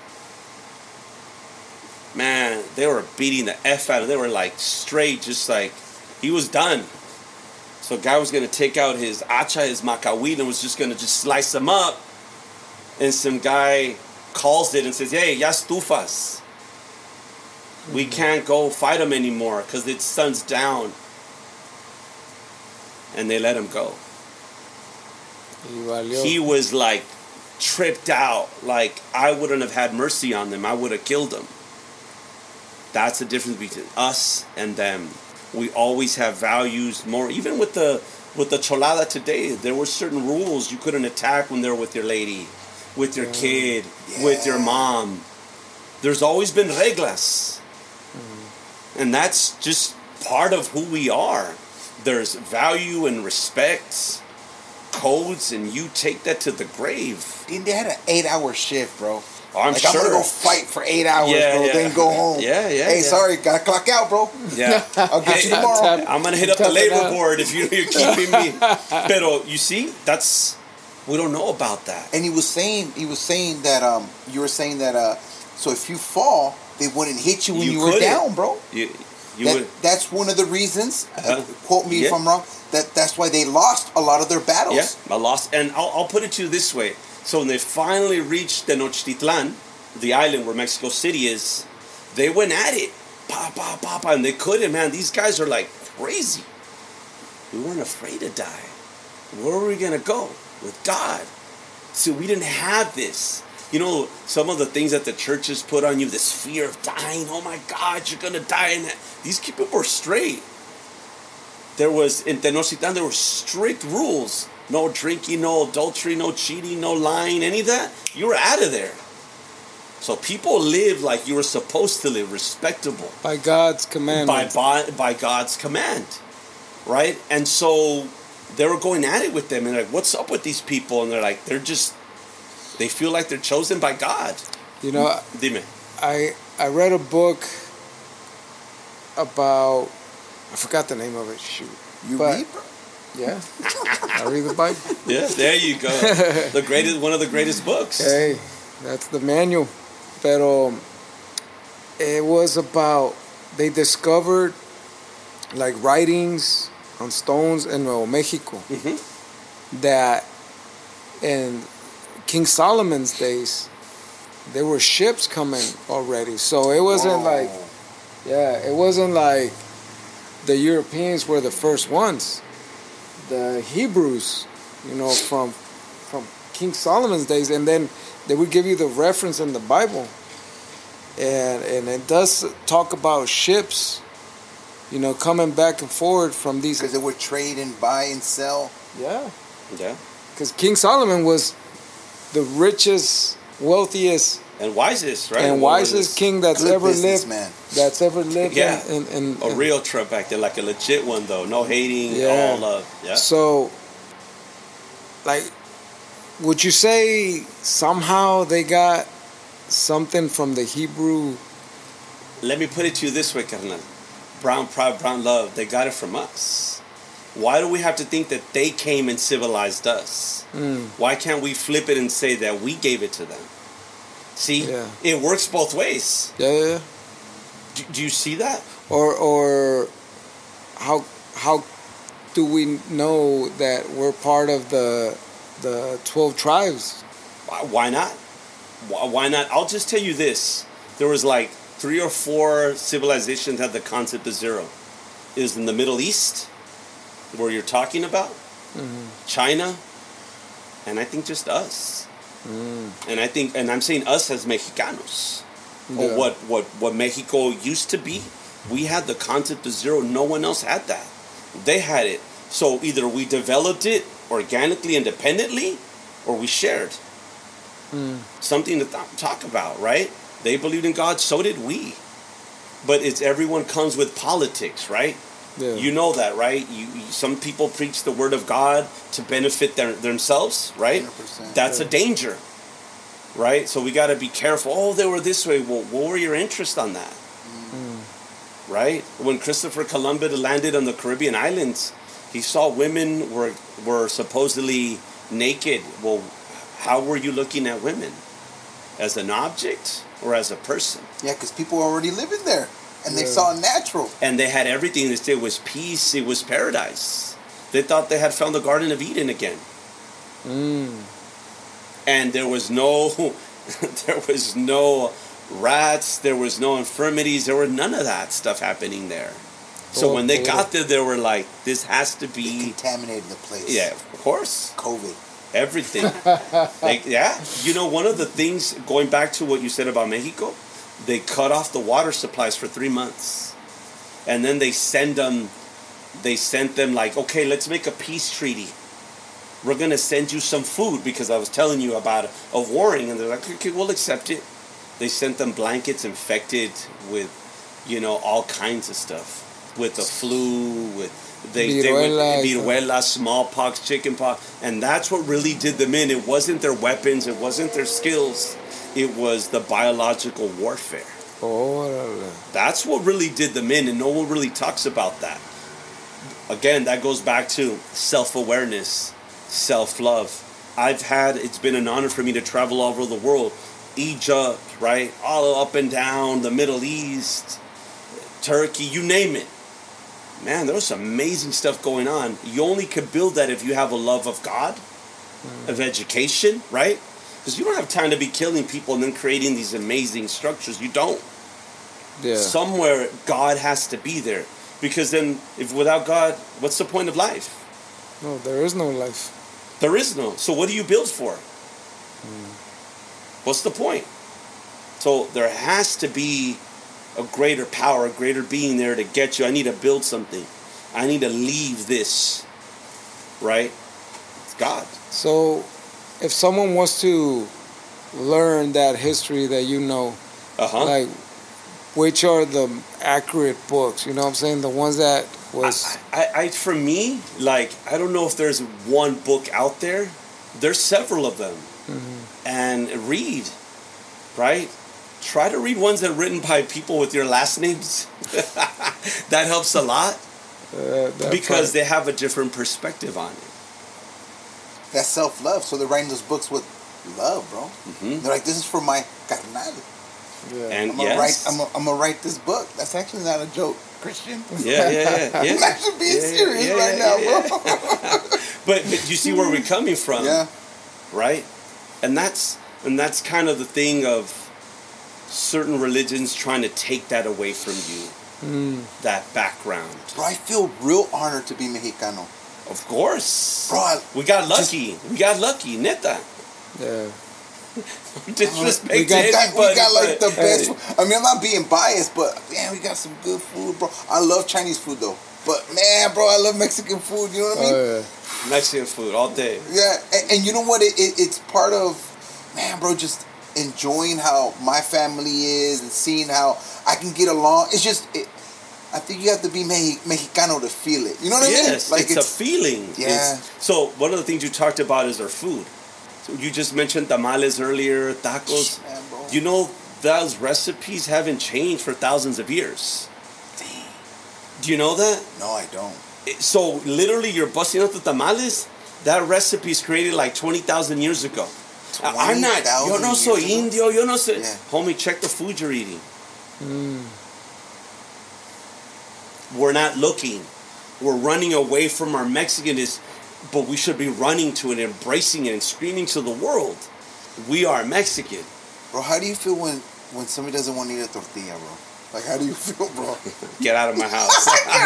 Man, they were beating the F out of him. They were like straight, just like he was done. So a guy was gonna take out his hacha, his macahuil, and was just gonna just slice him up. And some guy calls it and says, hey, ya estufas. We can't go fight him anymore because the sun's down. And they let him go. Y valió. He was like tripped out. Like I wouldn't have had mercy on them. I would have killed them. That's the difference between us and them. We always have values more. Even with the with the cholada today, there were certain rules. You couldn't attack when they're with your lady, with your kid, with your mom. There's always been reglas. And that's just part of who we are. There's value and respect, codes, and you take that to the grave. Dude, they had an eight-hour shift, bro. Oh, I'm like, sure. I'm gonna go fight for eight hours, Yeah, bro, yeah. then go home. Yeah, yeah, Hey, yeah. sorry, gotta clock out, bro. Yeah. I'll get Hey, you tomorrow. I'm gonna hit up the Tough it labor out. board if you, you're keeping me. Pero you see, that's we don't know about that. And he was saying, he was saying that, um, you were saying that, uh, so if you fall, they wouldn't hit you when You you, were couldn't. down, bro. You, you That, would. that's one of the reasons. Uh-huh. Quote me if Yeah. I'm wrong. That that's why they lost a lot of their battles. Yeah, I lost. And I'll, I'll put it to you this way. So when they finally reached Tenochtitlan, the island where Mexico City is, they went at it. pop, pop, pop, and they couldn't, man. These guys are like crazy. We weren't afraid to die. Where were we going to go? With God. So we didn't have this. You know, some of the things that the churches put on you, this fear of dying. Oh my God, you're going to die. And these people were straight. There was, in Tenochtitlan, there were strict rules. No drinking, no adultery, no cheating, no lying, any of that. You were out of there. So people lived like you were supposed to live, respectable. By God's command. By, by, by God's command. Right? And so they were going at it with them. And like, what's up with these people? And they're like, they're just, they feel like they're chosen by God. You know, Dime. I, I read a book about, I forgot the name of it, shoot. You But- read? Yeah. I read the Bible. Yeah, there you go. The greatest, one of the greatest books. Hey, that's the manual. Pero it was about, they discovered like writings on stones in Nuevo Mexico Mm-hmm. that in King Solomon's days, there were ships coming already. So it wasn't Whoa. like, yeah, it wasn't like the Europeans were the first ones. The Hebrews, you know, from from King Solomon's days, and then they would give you the reference in the Bible, and and it does talk about ships, you know, coming back and forward from these. Because they would trade and buy and sell. Yeah, Yeah. because King Solomon was the richest, wealthiest, And wisest, right? and One of wisest this- king that's Good ever lived. businessman. That's ever lived. Yeah. in, in, in, A real trip back there, like a legit one, though. No hating, Yeah. all love. Yeah. So, like, would you say somehow they got something from the Hebrew? Let me put it to you this way, carnal. Brown pride, brown love. They got it from us. Why do we have to think that they came and civilized us? Mm, Why can't we flip it and say that we gave it to them? See, Yeah. it works both ways. yeah, yeah, yeah. Do, do you see that? Or, or how how do we know that we're part of the the twelve tribes? Why, why not? Why, why not? I'll just tell you this. There was like three or four civilizations that had the concept of zero. It was in the Middle East, where you're talking about, Mm-hmm. China, and I think just us. Mm, And I think, and I'm saying us as Mexicanos, yeah. or what, what, what Mexico used to be. We had the concept of zero. No one else had that. They had it. So either we developed it organically, independently, or we shared. Mm. Something to th- talk about, right? They believed in God, so did we. But it's everyone comes with politics, right? Yeah. You know that, right? You, you some people preach the word of God to benefit their, themselves, right? one hundred percent. That's a danger, right? So we got to be careful. Oh, they were this way. Well, what were your interests on that, Mm. right? When Christopher Columbus landed on the Caribbean islands, he saw women were were supposedly naked. Well, how were you looking at women? As an object or as a person? Yeah, because people were already living there. And they Yeah. saw it natural. And they had everything. They said it was peace. It was paradise. They thought they had found the Garden of Eden again. Mm. And there was no, there was no rats. There was no infirmities. There were none of that stuff happening there. So Oh, when they oh. got there, they were like, "This has to It be." contaminated the place. Yeah, of course. COVID. Everything. Like, yeah. You know, one of the things, going back to what you said about Mexico, they cut off the water supplies for three months. And then they send them, they sent them like, okay, let's make a peace treaty. We're going to send you some food because I was telling you about of warring. And they're like, okay, we'll accept it. They sent them blankets infected with, you know, all kinds of stuff. With the flu, with they, they would, Viruela, viruela, smallpox, chickenpox, and that's what really did them in. It wasn't their weapons, it wasn't their skills, it was the biological warfare. Órale. That's what really did them in, and no one really talks about that. Again, that goes back to self-awareness, self-love. I've had, it's been an honor for me to travel all over the world. Egypt, right? All up and down, the Middle East, Turkey, you name it. Man, there was some amazing stuff going on. You only could build that if you have a love of God, mm. of education, right? Because you don't have time to be killing people and then creating these amazing structures. You don't. Yeah. Somewhere God has to be there. Because then, if without God, what's the point of life? No, there is no life. There is no. So what do you build for? Mm. What's the point? So there has to be a greater power, a greater being there to get you. I need to build something. I need to leave this. Right? It's God. So, if someone wants to learn that history that you know, Uh-huh. like, which are the accurate books? You know what I'm saying? The ones that was... I, I, I, for me, like, I don't know if there's one book out there. There's several of them. Mm-hmm. And read, right? Try to read ones that are written by people with your last names. That helps a lot. Uh, Because they have a different perspective on it. That's self-love. So they're writing those books with love, bro. Mm-hmm. They're like, this is for my carnal. Yeah. And I'm gonna yes. write. I'm gonna, I'm gonna write this book. That's actually not a joke, Christian. Yeah, yeah, yeah. yeah. I'm actually being Yeah, yeah, serious yeah, right yeah, now, yeah. bro. But, but you see where we're coming from, Yeah. right? And that's and that's kind of the thing of certain religions trying to take that away from you, Mm. that background. Bro, I feel real honored to be Mexicano. Of course, Bro, I, we got lucky. we got lucky, neta. Yeah. Disrespect We to got- we got, we anybody, got like but- the best. Hey. I mean, I'm not being biased, but man, we got some good food, bro. I love Chinese food though, but man, bro, I love Mexican food. You know what I mean? Oh, yeah. Mexican food all day. Yeah, and, and you know what? It, it it's part of, man, bro, just enjoying how my family is and seeing how I can get along. It's just, it, I think you have to be Me- Mexicano to feel it. You know what Yes, I mean? it's, a feeling. Yeah. It's- so one of the things you talked about is our food. So you just mentioned tamales earlier, tacos. Man, bro. You know, those recipes haven't changed for thousands of years. Do you know that? No, I don't. It- So literally, you're busting out the tamales. That recipe is created like twenty thousand years ago. I- I'm not. Yo no soy years ago? indio. Yo no soy. Yeah. Homie, check the food you're eating. Mm. We're not looking. We're running away from our Mexicanness, but we should be running to it, embracing it, and screaming to the world. We are Mexican. Bro, how do you feel when, when somebody doesn't want to eat a tortilla, bro? Like, how do you feel, bro? Get out of my house.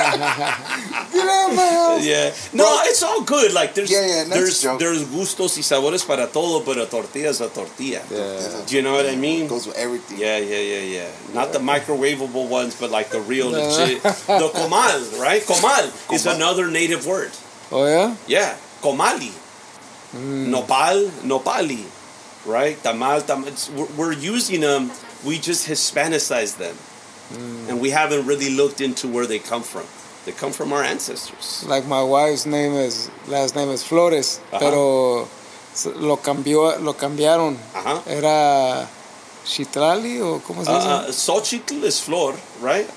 Get out of my house. Yeah. No, it's all good. Like there's Yeah, yeah, that's a there's joke. there's gustos y sabores para todo, but a tortilla is a tortilla. Yeah. Do you know what I mean? It goes with everything. Yeah, yeah, yeah, yeah. Not the microwavable ones, but like the real No. legit. The comal, right? Comal is Comal. another native word. Oh, yeah? Yeah, comali. Mm. Nopal, nopali, right? Tamal, tamal. It's- We're, we're using them. We just Hispanicize them, Mm. and we haven't really looked into where they come from. They come from our ancestors. Like my wife's name is, last name is Flores, Ajá. pero se- lo cambió, lo cambiaron. Uh-huh. Era Chitrali o cómo se dice? Uh, uh, Xochitl is flor, right?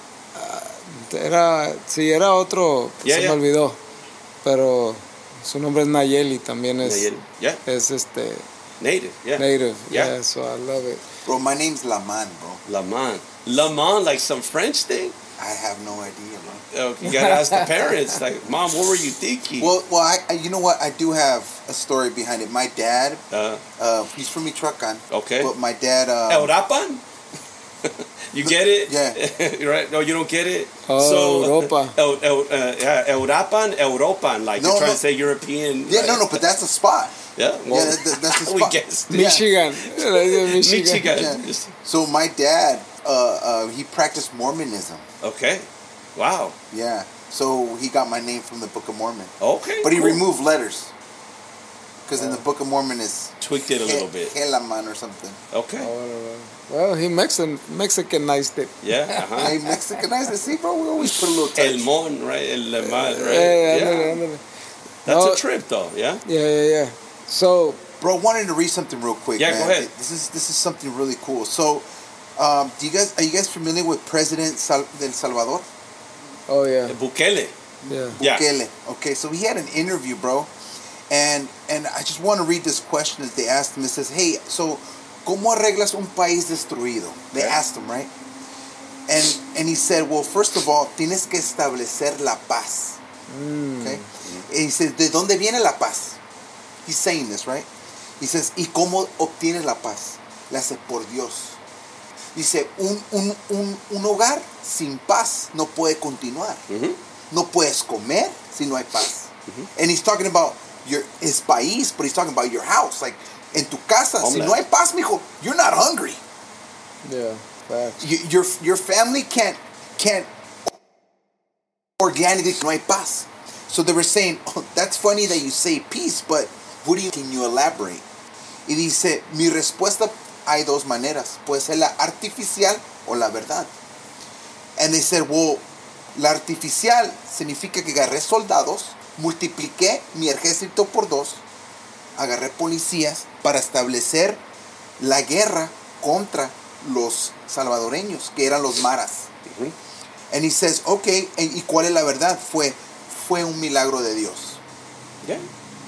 Era, sí, era otro, Yeah, se yeah. me olvidó. Pero su nombre es Nayeli, también es, Nayeli. Yeah, es este, native. Yeah, native. Yeah. Yeah, so I love it. Bro, my name's Laman, bro. Laman. Laman, like some French thing. I have no idea, bro. Oh, you gotta ask the parents. Like, Mom, what were you thinking? Well, well, I, I, you know what? I do have a story behind it. My dad, uh, uh, he's from Michoacan. okay. But my dad, uh, Eurapan? You get it? Yeah. Right? No, you don't get it? Oh, Europa. El, el, uh, yeah, Eurapan, Europan. Like No, you're trying no. to say European. yeah, right? no, no, but that's a spot. Yeah, well, yeah, that, that- that's the we spot. guessed. Yeah. Michigan. Michigan. Michigan. Yeah. Just- So my dad, uh, uh, he practiced Mormonism. Okay. Wow. Yeah. So he got my name from the Book of Mormon. Okay. But he cool. removed letters. Because in the Book of Mormon is Tweaked it a little bit. Helaman or something. Okay. Oh, well, he Mexican, Mexicanized it. Yeah. Uh-huh. I Mexicanized it. See, bro, we always put a little touch. El Mon, right? El Leman, right? Yeah, Yeah. ándale, ándale. That's No. a trip, though. Yeah. Yeah, yeah, yeah. So, Bro, I wanted to read something real quick. Yeah, man. go ahead. This is this is something really cool. So, um, do you guys are you guys familiar with President Sal- del Salvador? oh yeah, Bukele. yeah. Yeah. Bukele. Okay, so he had an interview, bro, and and I just want to read this question that they asked him. It says, "Hey, so, ¿cómo arreglas un país destruido?" They Okay. asked him, right? And and he said, "Well, first of all, tienes que establecer la paz." Mm. Okay, and he says, "¿De dónde viene la paz?" He's saying this, right? He says, "¿Y cómo obtienes la paz?" La hace por Dios. Dice, un, un, un, un hogar sin paz no puede continuar. Mm-hmm. No puedes comer si no hay paz. Mm-hmm. And he's talking about your his país, but he's talking about your house. Like, en tu casa, Homeland. si no hay paz, mijo, you're not hungry. Yeah, facts. You, your, your family can't, can't organically, no hay paz. So they were saying, oh, that's funny that you say peace, but what do you, can you elaborate? Y dice, mi respuesta, hay dos maneras. Puede ser la artificial o la verdad. And they said, well, la artificial significa que agarré soldados, multipliqué mi ejército por dos, agarré policías para establecer la guerra contra los salvadoreños, que eran los maras. Mm-hmm. And he says, okay, ¿y cuál es la verdad? Fue, fue un milagro de Dios. Yeah.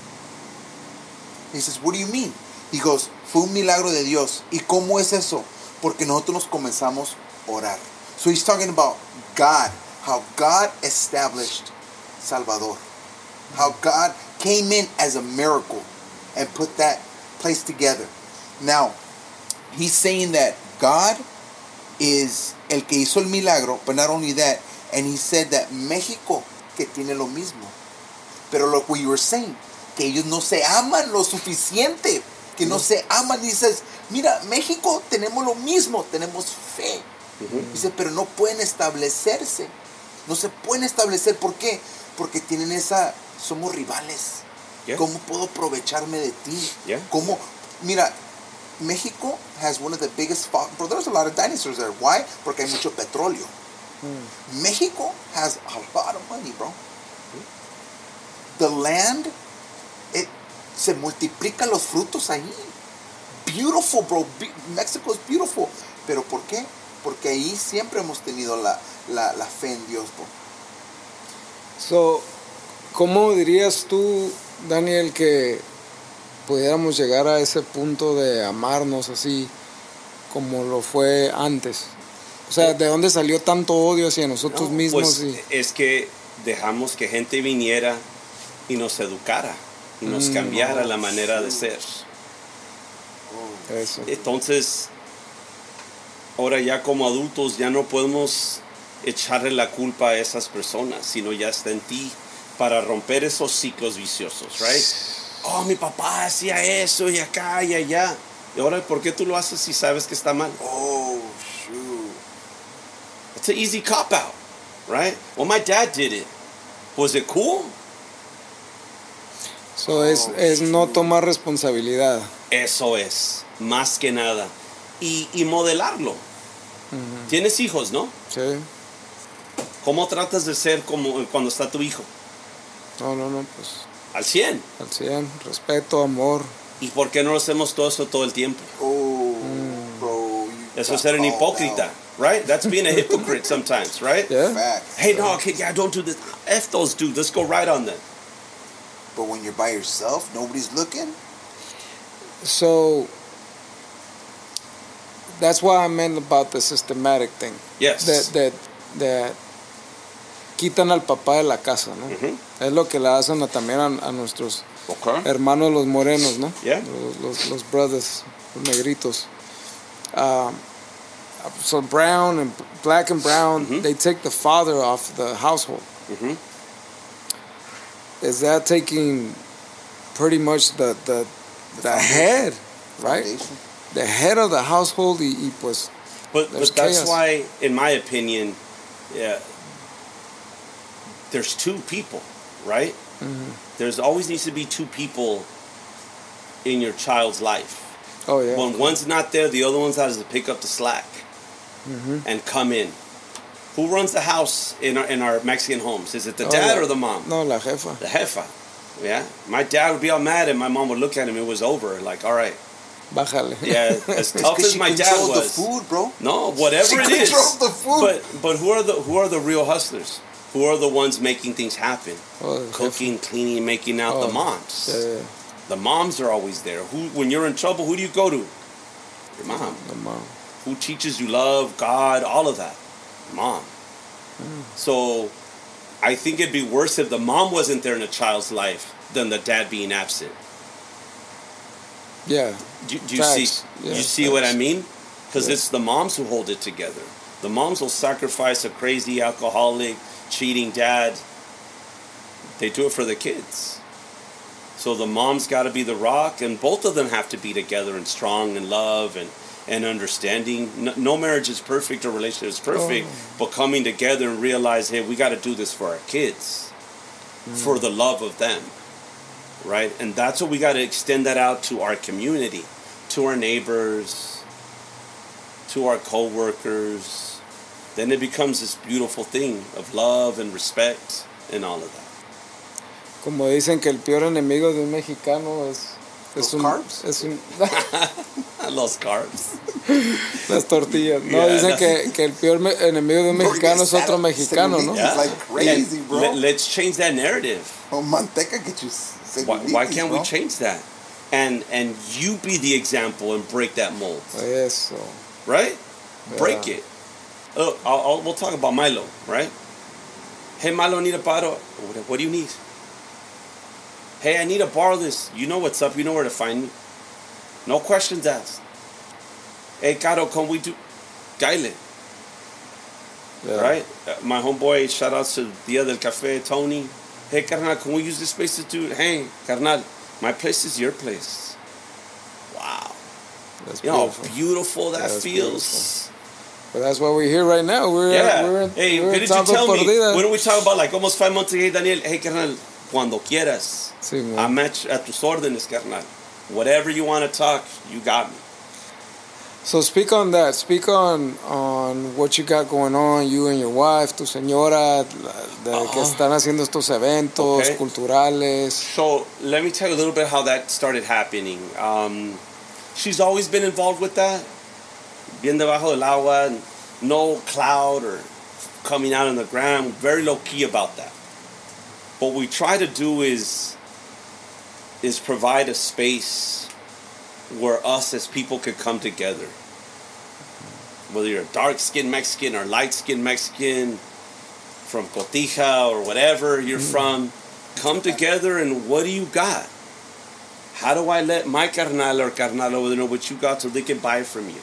He says, what do you mean? He goes, fue un milagro de Dios. ¿Y cómo es eso? Porque nosotros nos comenzamos a orar. So he's talking about God, how God established Salvador, how God came in as a miracle and put that place together. Now, he's saying that God is el que hizo el milagro, but not only that, and he said that México que tiene lo mismo. Pero lo que you were saying, que ellos no se aman lo suficiente, que no se aman. Dices, mira, México tenemos lo mismo, tenemos fe. Uh-huh. Dice, pero no pueden establecerse. No se pueden establecer. ¿Por qué? Porque tienen esa, somos rivales. Yeah. ¿Cómo puedo aprovecharme de ti? Yeah. ¿Cómo? Mira, México has one of the biggest, bro, there's a lot of dinosaurs there. Why? Porque hay mucho petróleo. Mm. México has a lot of money, bro. Mm. The land, it, se multiplican los frutos ahí. Beautiful, bro. Be- Mexico is beautiful. ¿Pero por qué? Porque ahí siempre hemos tenido la, la, la fe en Dios, bro. So, ¿cómo dirías tú, Daniel, que pudiéramos llegar a ese punto de amarnos así como lo fue antes? O sea, ¿de dónde salió tanto odio hacia nosotros no, mismos? Pues y... es que dejamos que gente viniera y nos educara y nos mm, cambiara oh, la manera de ser. Oh, eso. Entonces, ahora ya como adultos ya no podemos echarle la culpa a esas personas, sino ya está en ti para romper esos ciclos viciosos, right? Oh, mi papá hacía eso y acá y allá. Y ahora, ¿por qué tú lo haces si sabes que está mal? Oh, shoot. It's an easy cop-out, right? Well, my dad did it. Was it cool? So, es, oh, es no tomar responsabilidad. Eso es, más que nada. Y, y modelarlo. Uh-huh. Tienes hijos, ¿no? Sí. ¿Cómo tratas de ser como cuando está tu hijo? No, no, no, pues... Al cien. Al cien, respeto, amor. ¿Y por qué no hacemos todo eso todo el tiempo? Oh, mm. bro. Eso es ser un hipócrita, right? That's being a hypocrite sometimes, right? Yeah. Facts. Hey, no, okay, yeah, don't do this. F those dudes, let's go right on them. But when you're by yourself, nobody's looking. So, that's why I meant about the systematic thing. Yes. That, that, that quitan al papá de la casa, ¿no? Uh-huh. Es lo que le hacen a, también a, a nuestros okay. hermanos los morenos, ¿no? Yeah. Los, los, los brothers, los negritos. Um, so brown and black and brown, mm-hmm. they take the father off the household. Mm-hmm. Is that taking pretty much the the, the, the head, right? Foundation. The head of the household, y, y pues. But, but that's chaos. Why, in my opinion, yeah, there's two people, right? Mm-hmm. There's always needs to be two people in your child's life. Oh, yeah. When one's not there, the other one's has to pick up the slack mm-hmm. and come in. Who runs the house in our, in our Mexican homes? Is it the oh, dad la, or the mom? No, la jefa. The jefa, yeah. My dad would be all mad and my mom would look at him. It was over. Like, all right. Bájale. Yeah, as tough as my dad was. The food, bro. No, whatever she it is. The food. But but who are the who are the real hustlers? Who are the ones making things happen? Oh, Cooking, jefa. Cleaning, making out. Oh, the moms. Yeah, yeah. The moms are always there. Who when you're in trouble, who do you go to? Your mom. The mom. Who teaches you love, God, all of that? Mom. Mm. So, I think it'd be worse if the mom wasn't there in a child's life than the dad being absent. Yeah. Do, do you see? Yeah, you see facts. what I mean? because Yeah. it's the moms who hold it together. The moms will sacrifice a crazy alcoholic, cheating dad. They do it for the kids. So the mom's got to be the rock, and both of them have to be together and strong and love and, and understanding. No, no marriage is perfect or relationship is perfect, Oh. but coming together and realize, hey, we got to do this for our kids, for the love of them, right? And that's what we got to extend that out to our community, to our neighbors, to our co-workers. Then it becomes this beautiful thing of love and respect and all of that. Como dicen que el peor enemigo de un mexicano es, es Los un, carbs. es un Los carbs. las tortillas. No, Yeah, dicen that's- que, que el peor me- enemigo de un mexicano es otro mexicano, ¿no? It's like crazy, And bro. Let, let's change that narrative. Oh, manteca get you. Why, why can't we change that? And and you be the example and break that mold, Eso. right? Break Yeah. it. Oh, I'll, I'll, we'll talk about Milo, right? Hey, Milo, I need a bottle. What, what do you need? Hey, I need to borrow this. You know what's up. You know where to find me. No questions asked. Hey, Caro, can we do... Gaile, Yeah. right? Uh, my homeboy, shout outs to Dia del Café, Tony. Hey, carnal, can we use this space to do... Hey, carnal, my place is your place. Wow. That's You know beautiful. how beautiful that That's feels. But that's what we're here right now. We're, Yeah. we're, Hey, we're what in did you Tampa, tell me? Perdida. When we talk about like almost five months ago, hey, Daniel, hey, carnal, cuando quieras. Sí, man. I'm at, at tus órdenes, carnal. Whatever you want to talk, you got me. So speak on that. Speak on on what you got going on, you and your wife, tu señora, de Uh-huh. que están haciendo estos eventos Okay. culturales. So let me tell you a little bit how that started happening. Um, she's always been involved with that. Bien debajo del agua, no cloud or coming out on the ground. Very low key about that. What we try to do is is provide a space where us as people could come together. Whether you're a dark-skinned Mexican or light-skinned Mexican, from Cotija or whatever you're from, come together and what do you got? How do I let my carnal or carnal over there know what you got so they can buy from you?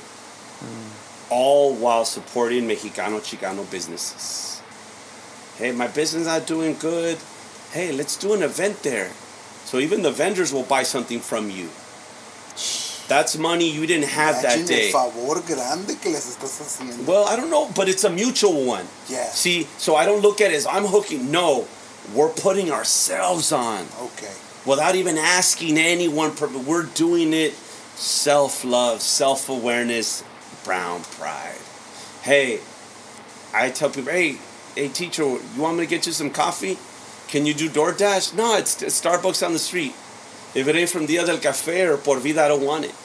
All while supporting Mexicano Chicano businesses. Hey, my business not doing good. Hey, let's do an event there. So even the vendors will buy something from you. That's money you didn't have that Imagine day. el favor grande que les estás haciendo. Well, I don't know, but it's a mutual one. Yeah. See, so I don't look at it as I'm hooking. No, we're putting ourselves on Okay. without even asking anyone. per- We're doing it self-love, self-awareness, brown pride. Hey, I tell people, hey, hey, teacher, you want me to get you some coffee? Can you do DoorDash? No, it's, it's Starbucks on the street. If it ain't from Dia del Café or Por Vida, I don't want it.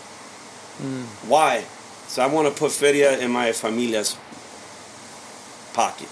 Why? So I want to put feria in my familia's pocket.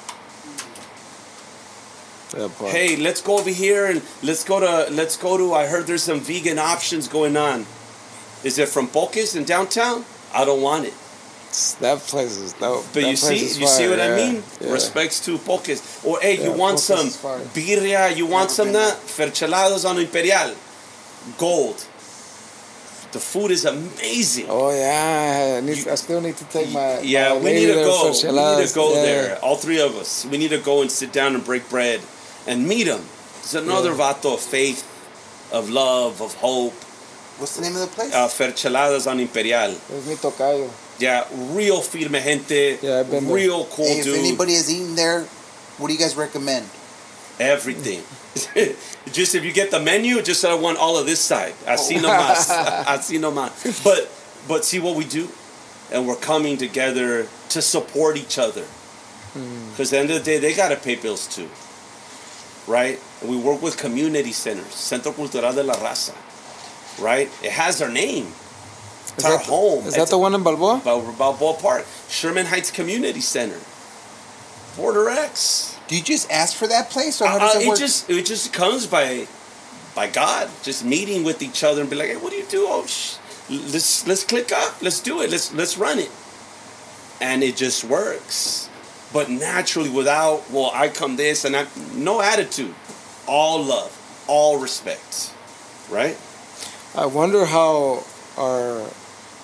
That part. Hey, let's go over here and let's go to let's go to. I heard there's some vegan options going on. Is it from Pocus in downtown? I don't want it. That place is dope. But That you place see, is you see fire, what I yeah, mean? yeah. Respects to Pocus. Or hey, you Yeah, want Pocus some is fire. birria? You want Never some been that ferchelados on Imperial, gold. The food is amazing. Oh yeah, I, need, You- I still need to take my Yeah, my we lady need to there go. for We need to enchiladas. go Yeah. there. All three of us. We need to go and sit down and break bread and meet him. It's another Yeah. vato of faith, of love, of hope. What's the name of the place? Uh, fercheladas on Imperial. Es mi tocayo. Yeah, real firme gente. Yeah, I've been there. real cool Hey, if dude. anybody has eaten there, what do you guys recommend? Everything. Just if you get the menu, just I want all of this side. Así nomás. Así nomás. But but see what we do, and we're coming together to support each other. Because at the end of the day, they gotta pay bills too, right? And we work with community centers, Centro Cultural de la Raza, right? It has our name. It's Is our that, home. Is that It's the one in Balboa? about Balboa Park, Sherman Heights Community Center, Border X. Do you just ask for that place, or how does Uh, it it work? just it just comes by by God, just meeting with each other and be like, hey, what do you do? Oh, sh- let's let's click up, let's do it, let's let's run it, and it just works. But naturally, without well, I come this and I no attitude, all love, all respect, right? I wonder how our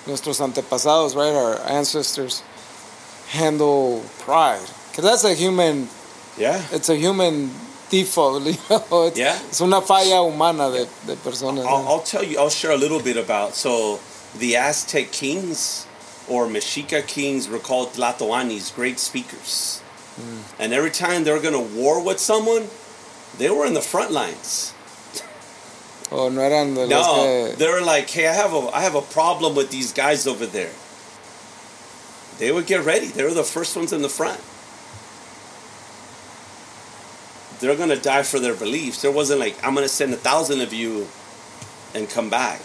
nuestros antepasados, right, our ancestors, handle pride. Because that's a human, Yeah. it's a human default, you know? It's, Yeah. es una falla humana de, de personas. I'll, ¿no? I'll tell you, I'll share a little bit about, so the Aztec kings or Mexica kings were called Tlatoanis, great speakers. Mm. And every time they were going to war with someone, they were in the front lines. Oh, no eran de No, los que... they were like, hey, I have a I have a problem with these guys over there. They would get ready. They were the first ones in the front. They're going to die for their beliefs. There wasn't like, I'm going to send a thousand of you and come back.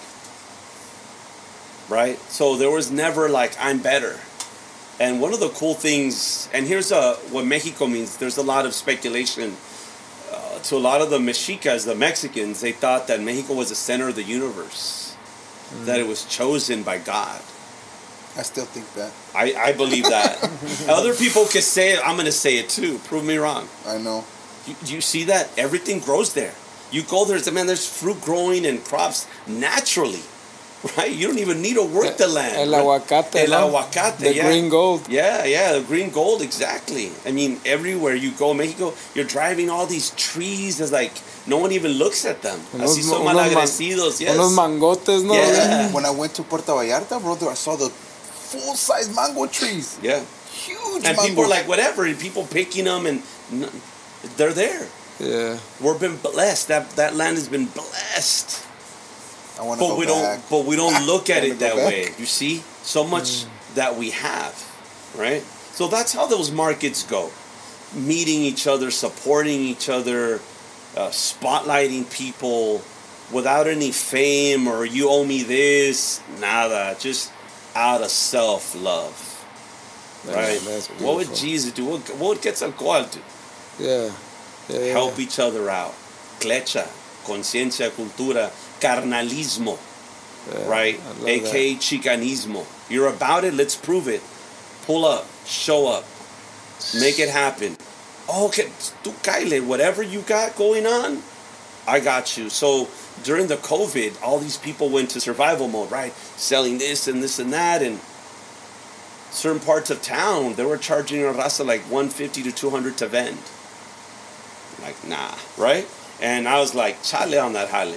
Right? So there was never like, I'm better. And one of the cool things, and here's a, what Mexico means, there's a lot of speculation. Uh, to a lot of the Mexicas, the Mexicans, they thought that Mexico was the center of the universe. Mm. That it was chosen by God. I still think that. I, I believe that. Other people can say it, I'm going to say it too. Prove me wrong. I know. You, you see that? Everything grows there. You go there, man, there's fruit growing and crops naturally. Right? You don't even need to work the land. El right? aguacate, El no? aguacate, The yeah. green gold. Yeah, yeah, the green gold, exactly. I mean, everywhere you go, Mexico, you're driving all these trees. It's like, no one even looks at them. Unos, Así son unos, malagradecidos, yes. unos mangotes, ¿no? Yeah. When I went to Puerto Vallarta, bro, I saw the full-size mango trees. Yeah. Huge And mango. people are like, whatever, and people picking them, and n- they're there. Yeah. We've been blessed. That that land has been blessed. I want to But go we back. don't. But we don't look at I it wanna go that back. way. You see, so much mm. that we have, right? So that's how those markets go. Meeting each other, supporting each other, uh, spotlighting people, without any fame or you owe me this, nada. Just out of self love, right? That's what would Jesus do? What, what would Quetzalcoatl do? Yeah. Yeah, yeah. Help each other out. Clecha, conciencia, cultura, carnalismo, Yeah, right? A K A chicanismo. You're about it, let's prove it. Pull up, show up, make it happen. Oh, okay, tú caile, whatever you got going on, I got you. So during the COVID, all these people went to survival mode, right? Selling this and this and that, and certain parts of town, they were charging a raza like one fifty to two hundred to vend. Like, nah, right? And I was like, chale on that jale.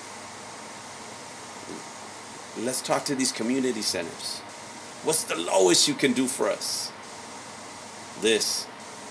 Let's talk to these community centers. What's the lowest you can do for us? This.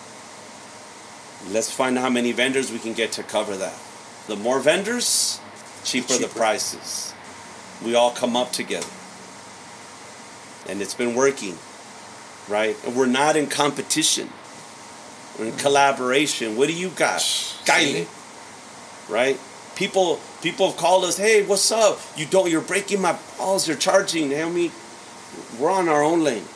Let's find out how many vendors we can get to cover that. The more vendors, cheaper the, cheaper. the prices. We all come up together. And it's been working, right? And we're not in competition. We're in collaboration. What do you got? Kaile. Right? People people have called us, hey, what's up? You don't, you're breaking my balls, you're charging. Hey, me, we're on our own lane.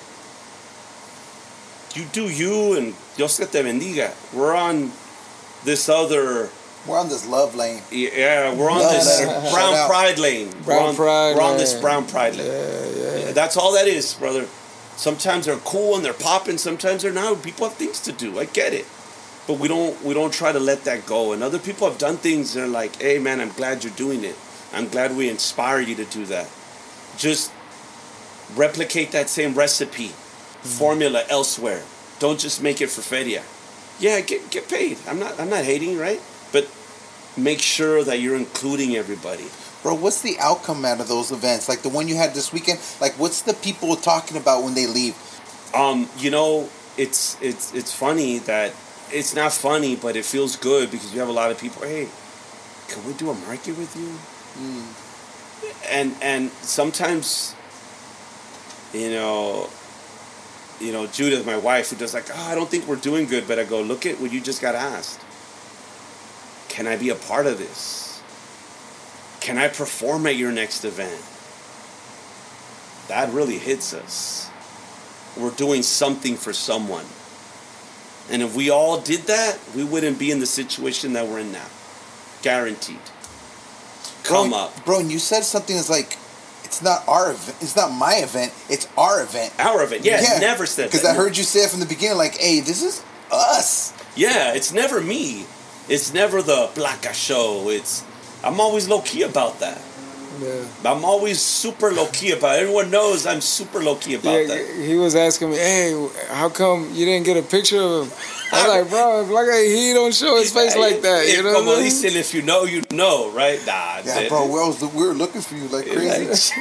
You do you, and Dios que te bendiga. We're on this other... We're on this love lane. Yeah, we're on love this letter. brown pride lane. Brown we're on, pride We're on lane. this brown pride lane. Yeah, yeah. Yeah, that's all that is, brother. Sometimes they're cool and they're popping. Sometimes they're not. People have things to do. I get it. But we don't we don't try to let that go. And other people have done things. They're like, hey, man, I'm glad you're doing it. I'm glad we inspire you to do that. Just replicate that same recipe, mm-hmm. formula elsewhere. Don't just make it for feria. Yeah, get get paid. I'm not I'm not hating, right? But make sure that you're including everybody. Bro, what's the outcome out of those events? Like the one you had this weekend? Like, what's the people talking about when they leave? Um, you know, it's it's it's funny that it's not funny, but it feels good because you have a lot of people. Hey, can we do a market with you? Mm. And and sometimes, you know, you know, Judith, my wife, who does like, oh, I don't think we're doing good, but I go, look at what you just got asked. Can I be a part of this? Can I perform at your next event? That really hits us. We're doing something for someone. And if we all did that, we wouldn't be in the situation that we're in now. Guaranteed. Come bro, up. Bro, and you said something that's like, it's not our event, it's not my event, it's our event. Our event, yeah, yeah. Never said that. Because I heard you say it from the beginning, like, hey, this is us. Yeah, it's never me. It's never the Placa show. It's I'm always low-key about that. Yeah. I'm always super low key about it. Everyone knows I'm super low key about Yeah, that. he was asking me, hey, how come you didn't get a picture of him? I was like, bro, like he don't show his face like that. You know Como what I mean? dicen, if you know, you know, right? Nah, Yeah, bro, we, was, we were looking for you like crazy.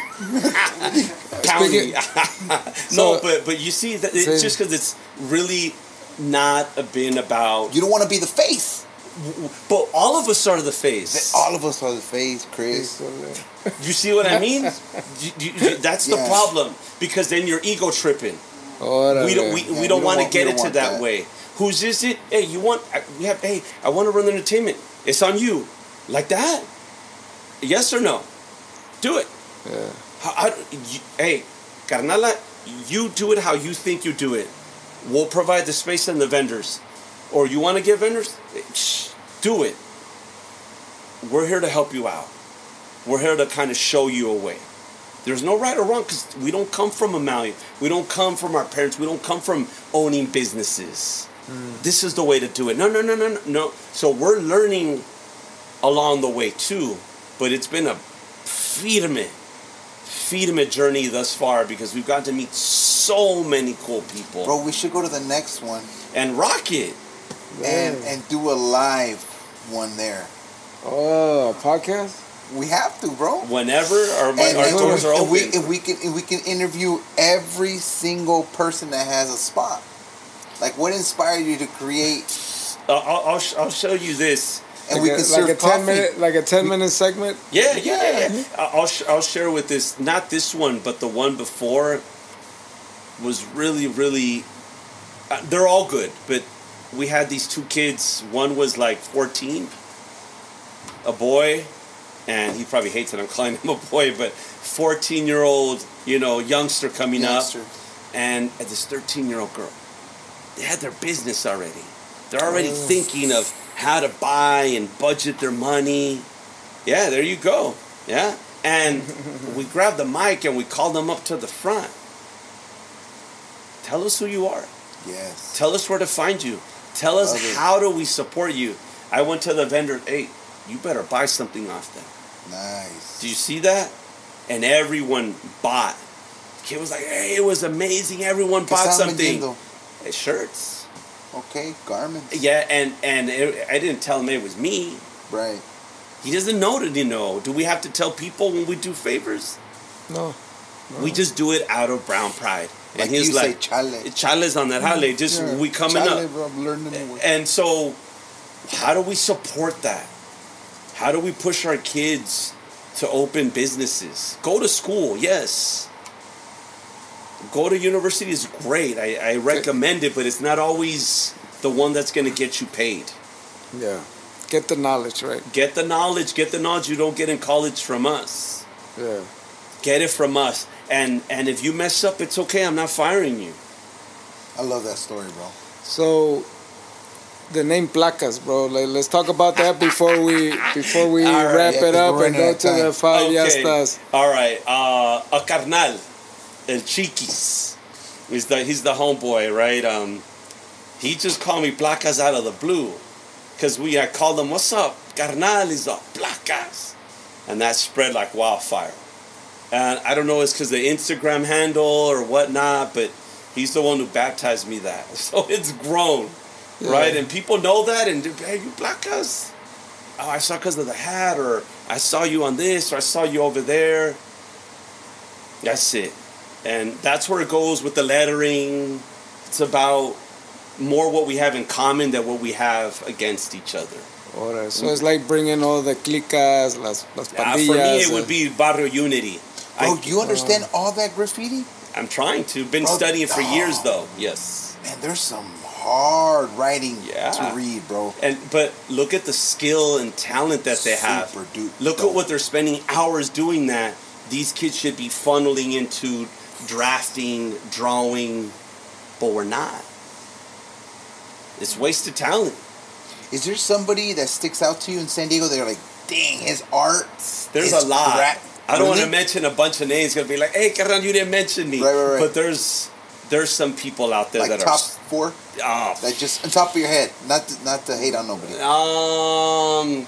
County. So- no, but but you see, that it's See. just because it's really not been about. You don't want to be the face. But all of us are the face. All of us are the face, Chris. You see what I mean? You- you- you- that's the Yeah. problem, because then you're ego tripping. Órale. We don't we, Yeah, we don't we want to don't get want- it we to don't that, want that. way. Whose is it? Hey, you want? We have. Hey, I want to run the entertainment. It's on you, like that. Yes or no? Do it. Yeah. How, how, you, hey, carnala, you do it how you think you do it. We'll provide the space and the vendors. Or you want to get vendors? Shh, do it. We're here to help you out. We're here to kind of show you a way. There's no right or wrong, because we don't come from a Maui. We don't come from our parents. We don't come from owning businesses. Mm. This is the way to do it. No, no, no, no, no, no. So we're learning along the way too, but it's been a firme, firme journey thus far, because we've gotten to meet so many cool people. Bro, we should go to the next one And rock it. and and do a live one there. Oh, a podcast? We have to, bro. Whenever our, And, our and doors are and open. we, and we can and we can interview every single person that has a spot. Like, what inspired you to create? Uh, I'll, I'll, sh- I'll show you this. And like we a, can like serve a ten coffee. minute, like a ten minute segment. Yeah, yeah, yeah. yeah. I'll sh- I'll share with this. Not this one, but the one before was really, really. Uh, they're all good, but we had these two kids. One was like fourteen, a boy, and he probably hates that I'm calling him a boy, but fourteen year old, you know, youngster coming Youngster. up, and this thirteen year old girl. They had their business already. They're already Oh. thinking of how to buy and budget their money. Yeah, there you go. Yeah. And we grabbed the mic and we called them up to the front. Tell us who you are. Yes. Tell us where to find you. Tell us Love it. how do we support you. I went to the vendor, hey, you better buy something off them. Nice. Do you see that? And everyone bought. The kid was like, hey, it was amazing. Everyone ¿Qué bought estaban something. vendiendo? Hey, shirts. Okay, garments. Yeah, and, and it, I didn't tell him it was me. Right. He doesn't know to know. Do we have to tell people when we do favors? No. no. We just do it out of brown pride. Like And he's you like, say, chale. Chale's on that hale. Just Yeah, we coming chale, up. bro, I'm learning a new word. And so, how do we support that? How do we push our kids to open businesses? Go to school, yes. Go to university is great. I, I recommend it, but it's not always the one that's going to get you paid. Yeah. Get the knowledge, right? Get the knowledge. Get the knowledge you don't get in college from us. Yeah. Get it from us. And and if you mess up, it's okay. I'm not firing you. I love that story, bro. So, the name Placas, bro. Like, let's talk about that before we before we All right, wrap yeah, it 'cause up we're and running go out of to the time. five ya estás. All right. Uh, a carnal, el Chiquis. He's the he's the homeboy, right? Um, he just called me Placas out of the blue, cause we I called him, "What's up, carnal?" He's like Placas, and that spread like wildfire. And I don't know, it's because the Instagram handle or whatnot, but he's the one who baptized me that. So it's grown, Yeah. right? And people know that, and hey, you Placas. Oh, I saw because of the hat, or I saw you on this, or I saw you over there. That's it. And that's where it goes with the lettering. It's about more what we have in common than what we have against each other. Alright. So it's like bringing all the clicas, las, las Uh, pandillas. for me, it and- would be Barrio Unity. Bro, I, do you understand all that graffiti? I'm trying to. Been Bro, studying for no. years, though. Yes. Man, there's some hard writing Yeah. to read, bro. And but look at the skill and talent that they have. Super dupe Look dope. at what they're spending hours doing. That these kids should be funneling into drafting, drawing, but we're not. It's wasted talent. Is there somebody that sticks out to you in San Diego that you're like, dang, his art? There's is a lot. gra- I don't want to Really? mention a bunch of names. Gonna be like, hey, Carran, you didn't mention me. Right, right, right. But there's there's some people out there Like that top are. four? Oh, That just on top of your head, not to, not to hate on nobody. um,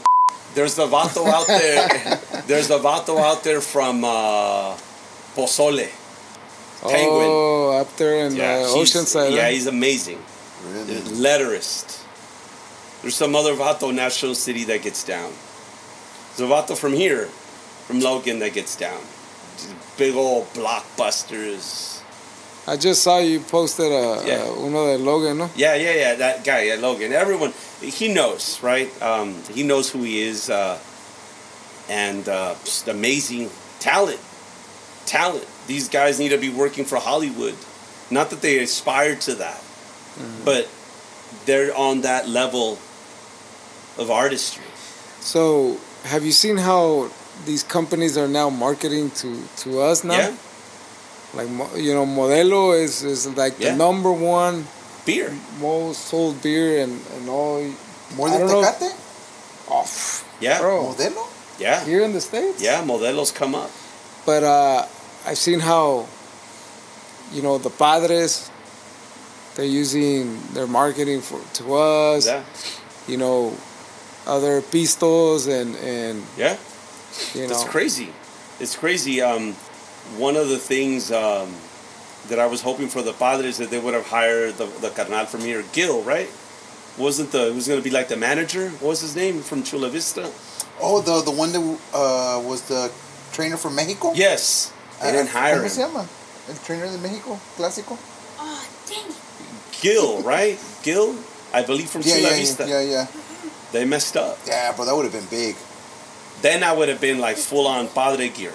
There's a vato out there. There's a vato out there from uh, Pozole. Penguin. Oh, up there in Yeah, the he's- Oceanside. Yeah, huh? he's amazing. Really? Letterist. There's some other vato National City that gets down. There's a vato from here, from Logan, that gets down. Just big old blockbusters. I just saw you posted a, Yeah. a uno de Logan, no? Yeah, yeah, yeah. That guy, yeah, Logan. Everyone, he knows, right? Um, he knows who he is, uh, and uh, just amazing talent. Talent. These guys need to be working for Hollywood. Not that they aspire to that, Mm-hmm. but they're on that level of artistry. So, have you seen how these companies are now marketing to, to us now? Yeah, Like, mo- you know, Modelo is, is like Yeah. the number one beer. most sold beer and, and all. More I than don't know. Tecate? Oh, pff, Yeah, bro. Modelo? yeah, Here in the States? yeah. Modelos come up. But uh, I've seen how, you know, the Padres, they're using their marketing for to us. Yeah, You know, other pistos and, and yeah. you know. It's crazy. It's crazy. Um, one of the things um, that I was hoping for the Padres that they would have hired the, the carnal from here, Gil, right? Wasn't the, it was going to be like the manager? What was his name from Chula Vista? Oh, the the one that uh, was the trainer from Mexico? Yes. They didn't hire ¿Cómo se him. llama? El trainer de México, clásico? Oh, dang it. Gil, right? Gil? I believe from Yeah, Chula yeah, Vista. yeah, yeah, yeah. They messed up. Yeah, bro, that would have been big. Then I would have been like full on Padre gear.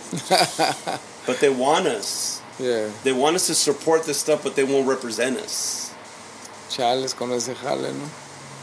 But they want us. Yeah, They want us to support this stuff, but they won't represent us. chales con ese jale, no?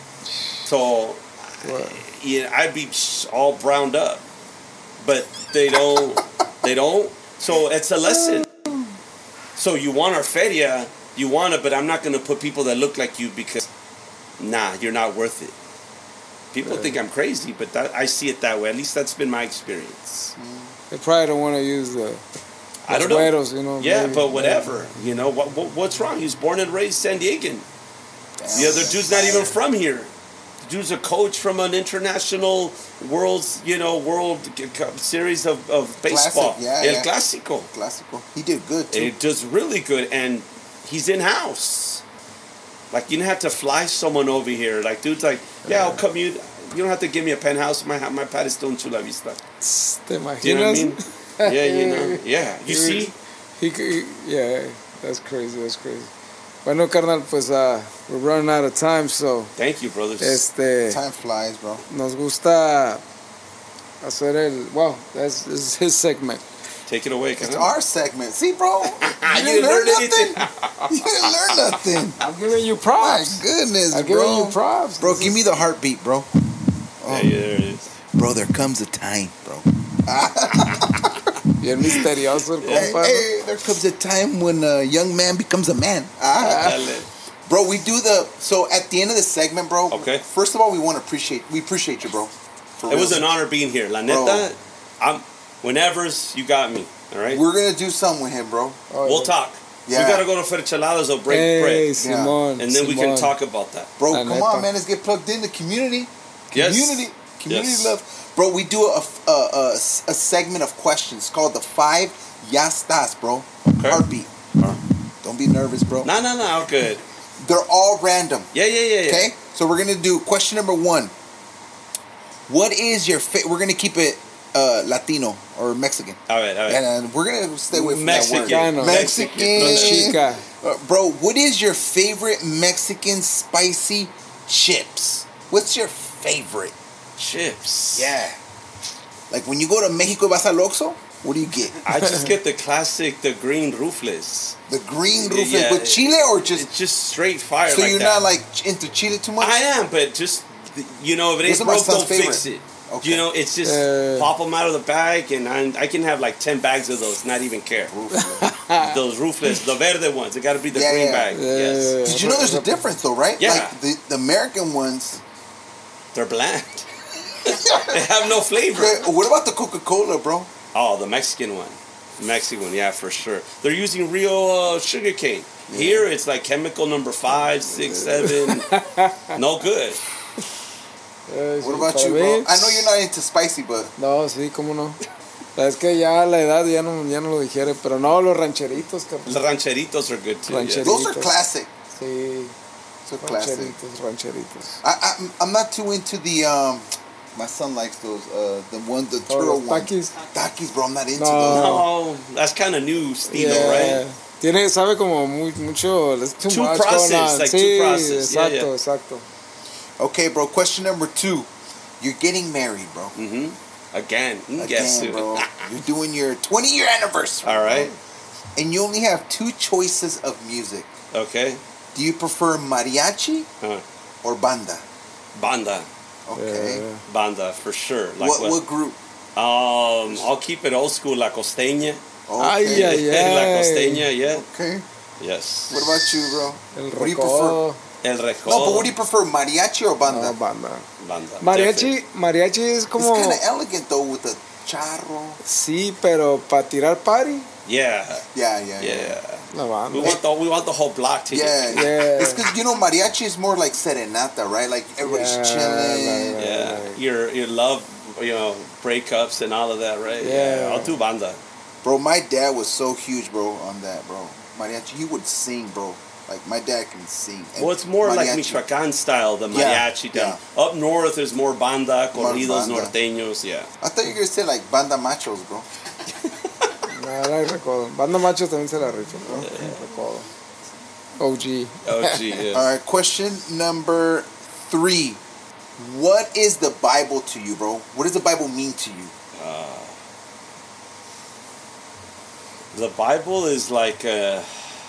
So What? yeah, I'd be all browned up, but they don't. They don't. So it's a lesson. So you want our feria, you want it, but I'm not going to put people that look like you because, nah, you're not worth it. People Yeah. think I'm crazy, but that, I see it that way. At least that's been my experience. They probably don't want to use the I los don't know. güeros, you know. Yeah, maybe. but whatever. You know what, what? What's wrong? He was born and raised San Diegan. The other dude's not even from here. The dude's a coach from an international world's, you know, world c- c- series of, of baseball. Classic, yeah, El yeah. Clásico. Clásico. He did good, too. It does really good, and he's in house. Like you don't have to fly someone over here. Like dude's like, yeah, I'll commute. You don't have to give me a penthouse. My my pad is still in Chula Vista. ¿Te imaginas? You know what I mean? Yeah, you know. Yeah, you He see. would- He, he, yeah, that's crazy. That's crazy. Bueno, carnal, pues uh, we're running out of time, so Thank you, brothers. este Time flies, bro. nos gusta hacer el wow. That's this is his segment. Take it away, It's carnal. our segment. See, bro? You You didn't didn't learn learn nothing. You didn't learn nothing. I'm giving you My props. goodness, I'm giving bro. you props. Bro, This give me is- the heartbeat, bro. Yeah, yeah, there it is. Bro, there comes a time, bro. Bien misterioso el Hey, compa. hey, there comes a time when a young man becomes a man. Ah. Dale. Bro, we do the so at the end of the segment, bro. Okay. First of all, we want to appreciate we appreciate you, bro. For It was real. an honor being here. La neta, I'm. Whenever's you got me. All right. We're gonna do something with him, bro. Oh, We'll yeah. talk. Yeah. We gotta go to Fercheladas or break Hey, bread, Simon. and then we can Simon. talk about that. Bro, La come neta. on, man. Let's get plugged in the community. Yes. Community, community Yes. love. Bro, we do a, a, a, a segment of questions called the five Ya Estás, bro. Okay. Heartbeat. Don't be nervous, bro. No, no, no. I'm good. They're all random. Yeah, yeah, yeah, yeah. Okay, so we're gonna do question number one. What is your fa- We're gonna keep it uh, Latino or Mexican, All right, all right. and uh, we're gonna stay away from Mexican. that word. Mexican. Mexican. Mexica. Uh, bro, what is your favorite Mexican spicy chips? What's your favorite? Chips. Yeah, like when you go to Mexico, vas al Oxxo, what do you get? I just get the classic, the green roofless. The green Yeah, rufles yeah, with it- chile, or just It's just straight fire. so like you're that. not like into chile too much? I am, but just you know, if it ain't Those are my broke, son's don't fix favorite. it. Okay. You know, it's just Uh, pop them out of the bag, and I, I can have like ten bags of those, not even care. Those roofless, the verde ones. It got to be the Yeah, green yeah. bag. Yeah, Yes, yeah, yeah. Did you know there's a difference though, right? Yeah. Like the, the American ones. they're bland. They have no flavor. Okay, what about the Coca-Cola, bro? Oh, the Mexican one. The Mexican one, yeah, for sure. They're using real uh, sugar cane. Here, it's like chemical number five, six, seven. No good. Eh, What sí, about para you, bro? mí, I know you're not into spicy, but No, sí, cómo no. Es que ya la edad ya no, ya no lo digiere, pero no, los rancheritos, The cabrón. rancheritos are good too. Rancheritos. those are classic. Sí, Those are classic. rancheritos, rancheritos. I, I, I'm not too into the, um, my son likes those, uh, the one, the Oh, turtle los ones. Takis. Takis, bro, I'm not into No. those. No, that's kind of new estilo, Yeah. right? Tiene, sabe como muy, mucho, it's too, Too much processed, going on. like sí, too processed. Yeah, exacto, yeah. exacto. Okay, bro, question number two. You're getting married, bro. Mm-hmm. Again, mm, Again, guess who? bro. You're doing your twenty year anniversary. All right. Bro. And you only have two choices of music. Okay. Do you prefer mariachi Uh, or banda? banda, Okay. Yeah. banda for sure. Like what, what? what group? Um, I'll keep it old school, la costeña. Ay, Okay. ay, ay. la costeña, yeah. Okay. Yes. What about you, bro? El What do you prefer? recodo. El recodo. No, but what do you prefer, mariachi or banda? No, banda. Banda. Mariachi, mariachi es como... It's kind of elegant though with the charro. Sí, pero para tirar party, Yeah. Yeah, yeah, yeah. Yeah. la We banda. want the we want the whole block to Yeah, get. Yeah. It's because you know mariachi is more like serenata, right? Like everybody's Yeah, chilling. like- Yeah. Like- Your your love, you know, breakups and all of that, right? Yeah. I'll do banda. Bro, my dad was so huge, bro, on that, bro. Mariachi, he would sing, bro. Like my dad can sing. And Well, it's more like mariachi- Michoacan style, the Yeah, mariachi down. Up north, there's more banda, More corridos banda. norteños, yeah. I thought you were gonna say like banda machos, bro. No, era el recodo. Banda macho también se la rifa, ¿no? El recodo. O G. Oh, gee, yeah. All right, question number three. What is the Bible to you, bro? What does the Bible mean to you? The Bible is like a,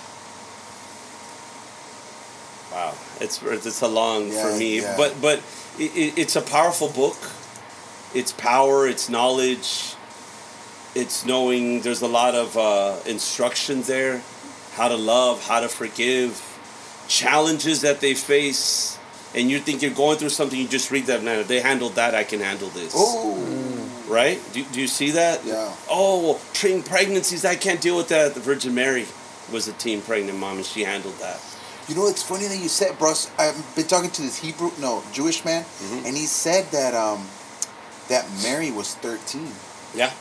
wow, it's it's a long Yeah, for me, yeah. but but it, it, it's a powerful book. It's power, it's knowledge, it's knowing. There's a lot of uh, instructions there, how to love, how to forgive, challenges that they face, and you think you're going through something. You just read that, man. If they handled that, I can handle this. Oh, Right? Do, do you see that? Yeah. Oh, teen pregnancies, I can't deal with that. The Virgin Mary was a teen pregnant mom, and she handled that. you know it's funny that you said, bro. I've been talking to this Hebrew, no, Jewish man, Mhm. and he said that um that Mary was thirteen. Yeah.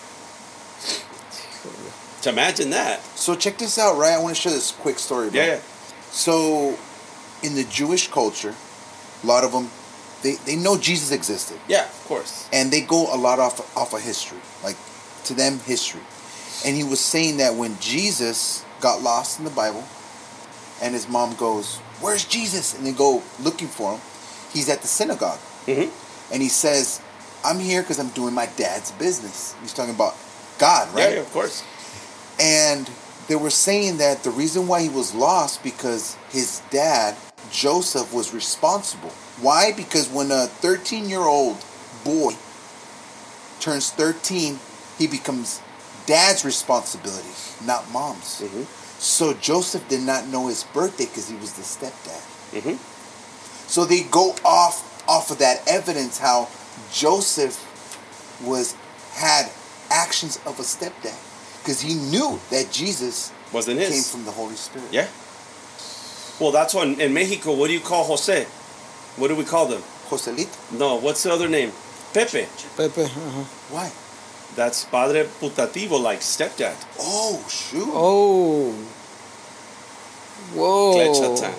To imagine that. So check this out, right? I want to share this quick story, bro. Yeah, yeah. So, in the Jewish culture, a lot of them, they, they know Jesus existed. Yeah, of course. And they go a lot off, off of history. Like, to them, history. And he was saying that when Jesus got lost in the Bible, and his mom goes, "Where's Jesus?" And they go looking for him. He's at the synagogue. Mm-hmm. And he says, "I'm here because I'm doing my dad's business." He's talking about God, Yeah, right? yeah, of course. And they were saying that the reason why he was lost because his dad, Joseph, was responsible. Why? Because when a thirteen-year-old boy turns thirteen, he becomes dad's responsibility, not mom's. Mm-hmm. So Joseph did not know his birthday because he was the stepdad. Mm-hmm. So they go off off of that evidence how Joseph was had actions of a stepdad because he knew that Jesus Wasn't came his. from the Holy Spirit. Yeah. Well, that's why in, in Mexico, what do you call Jose? What do we call them? Joselito. No, what's the other name? Pepe. Pepe. Ajá. Why? That's padre putativo, like stepdad. Oh shoot. Oh. Whoa. Clecha time.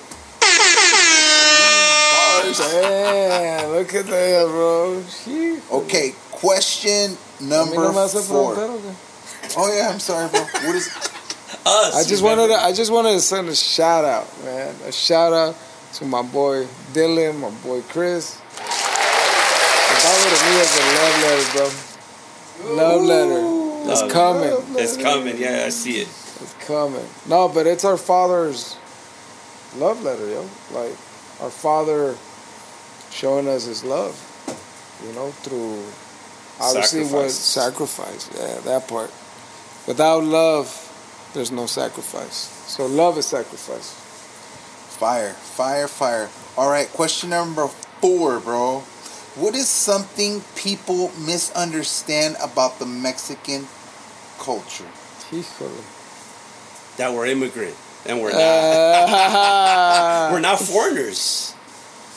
Damn, look at that, bro. Sheesh. Okay, question A mí number no me hace four. preguntar, ¿o qué? Oh yeah, I'm sorry, bro. What is? Us. I just remember? wanted to, I just wanted to send a shout out, man. A shout out to my boy Dylan, my boy Chris. The Bible to me is a love letter, bro. Love letter. It's Love. coming. It's coming. Yeah, I see it. It's coming. No, but it's our Father's love letter, yo. Like our Father showing us His love, you know, through obviously what Sacrifice. sacrifice. Yeah, that part. Without love, there's no sacrifice. So love is sacrifice. Fire, fire, fire. All right, question number four, bro. What is something people misunderstand about the Mexican culture? Híjole. That we're immigrant and we're not. Uh, We're not foreigners.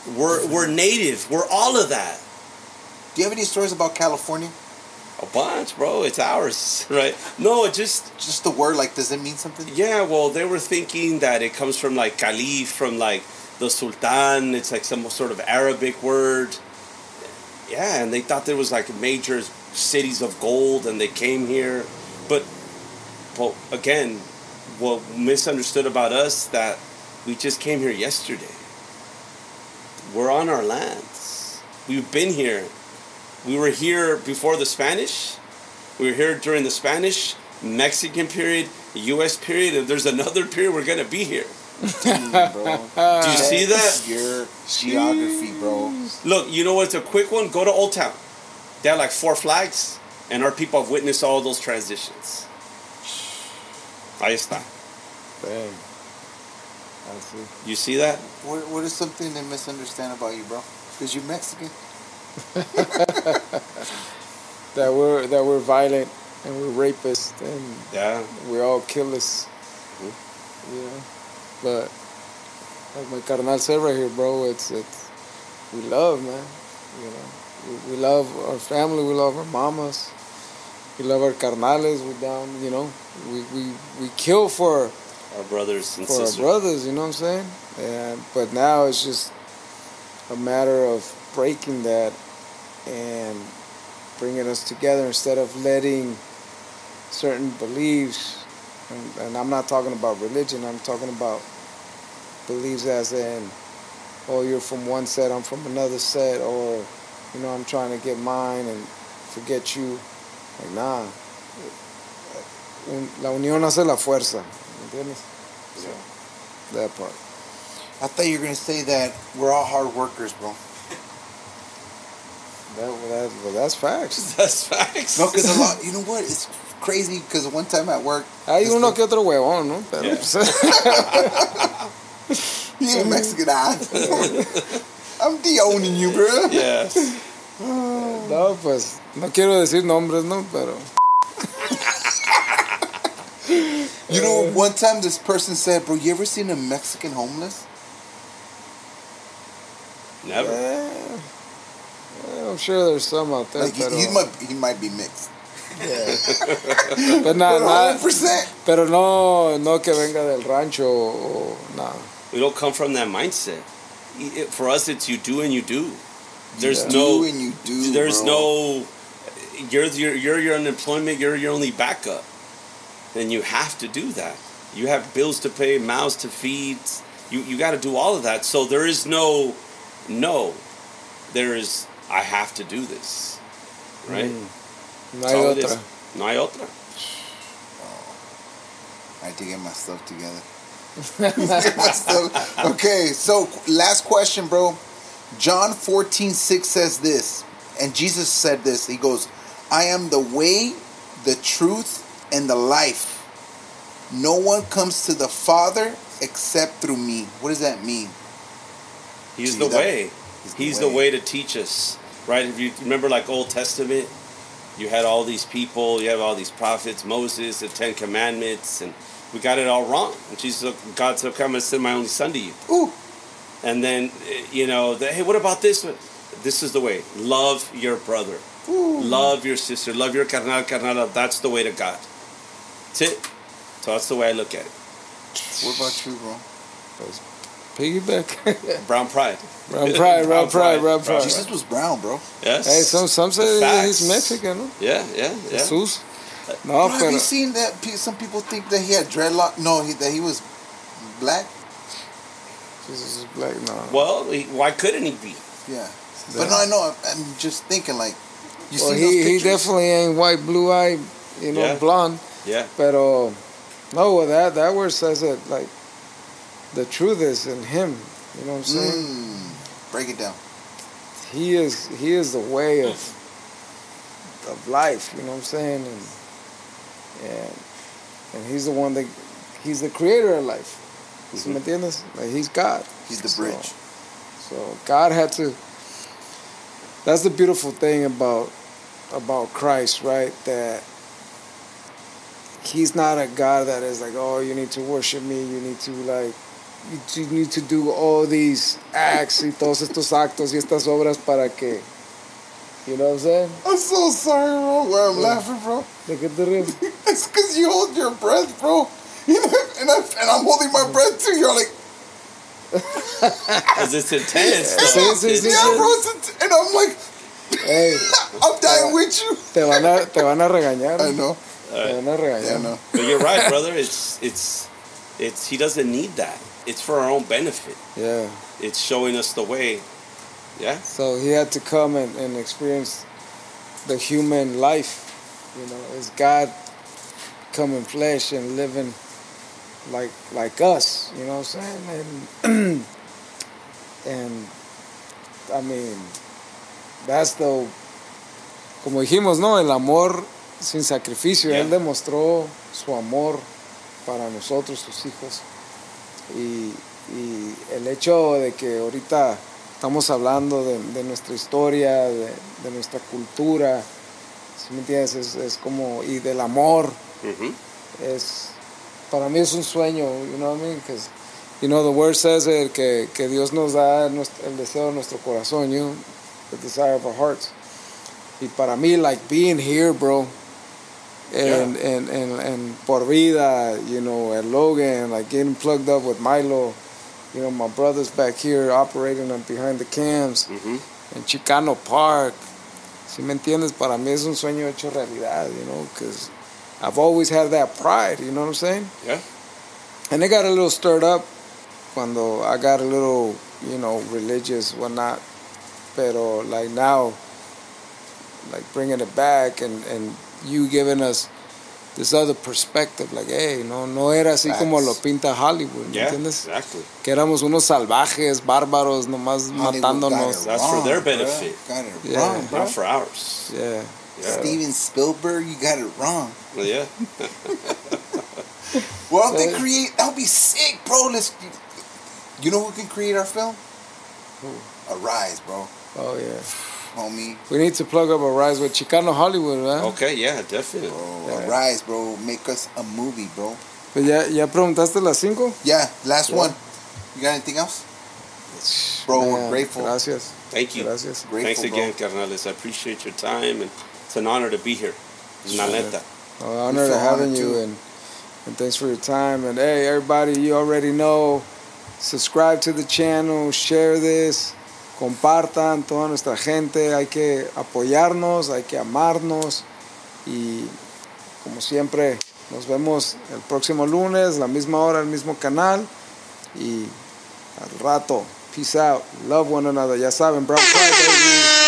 We're we're native. We're all of that. Do you have any stories about California? A bunch, bro. It's ours, right? No, it just Just the word, like, does it mean something? yeah. Well, they were thinking that it comes from like Caliph, from like the Sultan. It's like some sort of Arabic word. Yeah, and they thought there was like major cities of gold, and they came here. But, well, again, what misunderstood about us that we just came here yesterday. We're on our lands. We've been here. We were here before the Spanish. We were here during the Spanish, Mexican period, U S period. If there's another period, we're gonna be here. Damn, bro. Do you see that? Your geography, bro. Look, you know what's a quick one? Go to Old Town. They have like four flags, and our people have witnessed all those transitions. Ahí está. Dang. I see. You see that? What, what is something they misunderstand about you, bro? Because you're Mexican. That we're that we're violent and we're rapists and Yeah. we're all killers. You know, but like my carnal said right here, bro, it's it's we love, man. You know, we, we love our family, we love our mamas, we love our carnales. We down, you know, we we, we kill for Our brothers and for sisters. our brothers. You know what I'm saying? And but now it's just a matter of breaking that and bringing us together instead of letting certain beliefs, and, and I'm not talking about religion, I'm talking about beliefs as in, oh, you're from one set, I'm from another set, or, you know, I'm trying to get mine and forget you. Like, nah. Un- La unión hace la fuerza. ¿Me entiendes? So, that part. I thought you were going to say that we're all hard workers, bro. That, that, well, that's facts. That's facts. No, because a lot, you know what? It's crazy because one time at work. Hay this uno guy- que otro huevón, ¿no? Pero, You ain't Mexican, ah. I'm de-owning you, bro. Yes. no, pues, no quiero decir nombres, ¿no? Pero... You know, one time this person said, bro, you ever seen a Mexican homeless? Never. Yeah. Yeah, I'm sure there's some out there, Like, he, pero... he, might, he might be mixed. Yeah. but not, But one not, hundred percent. pero no, no que venga del rancho o nada. We don't come from that mindset. It- for us, it's you do and you do. There's You no. do and you do, There's bro. no. You're you're you're your unemployment. You're your only backup. And you have to do that. You have bills to pay, mouths to feed. You you got to do all of that. So there is no, no. There is. I have to do this, right? Mm. No That's hay all it otra. is. No hay otra. I had to get my stuff together. Get my stuff- Okay, so last question, bro. John fourteen six says this, and Jesus said this. He goes, I am the way, the truth, and the life. No one comes to the Father except through me. What does that mean? He's See, the that- way. He's the He's way. the way to teach us, right? If you remember, like Old Testament, you had all these people, you have all these prophets, Moses, the Ten Commandments, and we got it all wrong. And Jesus, God said, "Come and send my only Son to you." Ooh. And then, eh, you know, the, hey, what about this one? This is the way. Love your brother. Ooh. Love your sister. Love your carnal, carnal. That's the way to God. That's it. So that's the way I look at it. What about you, bro? Piggyback. Brown pride. Brown pride, brown pride, brown pride. Jesus was brown, bro. Yes. Hey, some some say Facts. he's Mexican, no? Yeah, yeah, yeah. Jesus. No, Bro, have pero... you seen that? pe- Some people think that he had dreadlock. No, he, that he was black. Jesus is black, no. Well, he, why couldn't he be? Yeah. But no, I know. I'm I'm just thinking, like, you Well, see those he, he pictures? definitely ain't white, blue eye, you know, Yeah. blonde. Yeah. Pero, no, well, that, that word says it, like, the truth is in him. You know what I'm saying? Mm, break it down. He is he is the way of of life. You know what I'm saying? And and and he's the one that he's the creator of life. ¿Sí me entiendes? Like, he's God. He's the So- bridge. So God had to. That's the beautiful thing about about Christ, right? That He's not a God that is like, oh, you need to worship me. You need to like you, you need to do all these acts y todos estos actos y estas obras para que, you know what I'm saying? I'm so sorry, bro. Where I'm yeah. laughing, bro. ¿De qué te ríes? It's because you hold your breath, bro. And, I, and I'm holding my breath too. You're like. Because it's intense. Sí, sí, sí, yeah, sí. bro. It's, and I'm like. Hey, I'm dying with you. Te van a, te van a regañar. I know. Te van a regañar. Yeah, I know. But you're right, brother. It's it's it's he doesn't need that. It's for our own benefit. Yeah. It's showing us the way. Yeah. So he had to come and, and experience the human life. You know, as God come in flesh and living like like us. You know what I'm saying? And and I mean, that's the, como dijimos, ¿no? El amor sin sacrificio. Yeah. Él demostró su amor para nosotros, sus hijos. Y, y el hecho de que ahorita estamos hablando de, de nuestra historia, de, de nuestra cultura, ¿sí me entiendes? Es, es como, y del amor, Mm-hmm. es, para mí es un sueño, you know what I mean? Because, you know, the word says it, que, que Dios nos da nuestro, el deseo de nuestro corazón, you know, the desire of our hearts. Y para mí, like, being here, bro, and, Yeah. and, and, and Por Vida, you know, at Logan, like, getting plugged up with Milo, you know, my brother's back here operating on behind the cams, Mm-hmm. en Chicano Park. Si me entiendes, para mí es un sueño hecho realidad, you know, because I've always had that pride, you know what I'm saying? Yeah. And it got a little stirred up cuando I got a little, you know, religious, whatnot. Pero, like, now, like, bringing it back and, and you giving us this other perspective, like, hey, no, no era así Facts. como lo pinta Hollywood, ¿me Yeah, entiendes? exactly. Que éramos unos salvajes, bárbaros, nomás Hollywood matándonos. got it That's for their bro. benefit. Got it Yeah. wrong, bro. Not for ours. Yeah. Yeah. Steven Spielberg, you got it wrong. Well, yeah. Well, if they So- create, that would be sick, bro. Let's. You know who can create our film? Who? Arise, bro. Oh, yeah. Homie. We need to plug up a Rise with Chicano Hollywood, ¿verdad? Okay, yeah, definitely. Bro, Yeah. Arise, bro. Make us a movie, bro. Pues ya, ya preguntaste las cinco. Yeah, last Yeah. one. You got anything else? Bro, we're Man, grateful. Gracias. Thank you. Gracias. Grateful, Thanks again, bro. carnales. I appreciate your time, and it's an honor to be here. La neta. Oh, honor feel to having honored, you, too. and and thanks for your time. And hey, everybody, you already know, subscribe to the channel, share this, compartan toda nuestra gente. Hay que apoyarnos, hay que amarnos y como siempre nos vemos el próximo lunes, la misma hora, el mismo canal y al rato. Peace out. Love one another. Ya saben, Brown Pride, baby.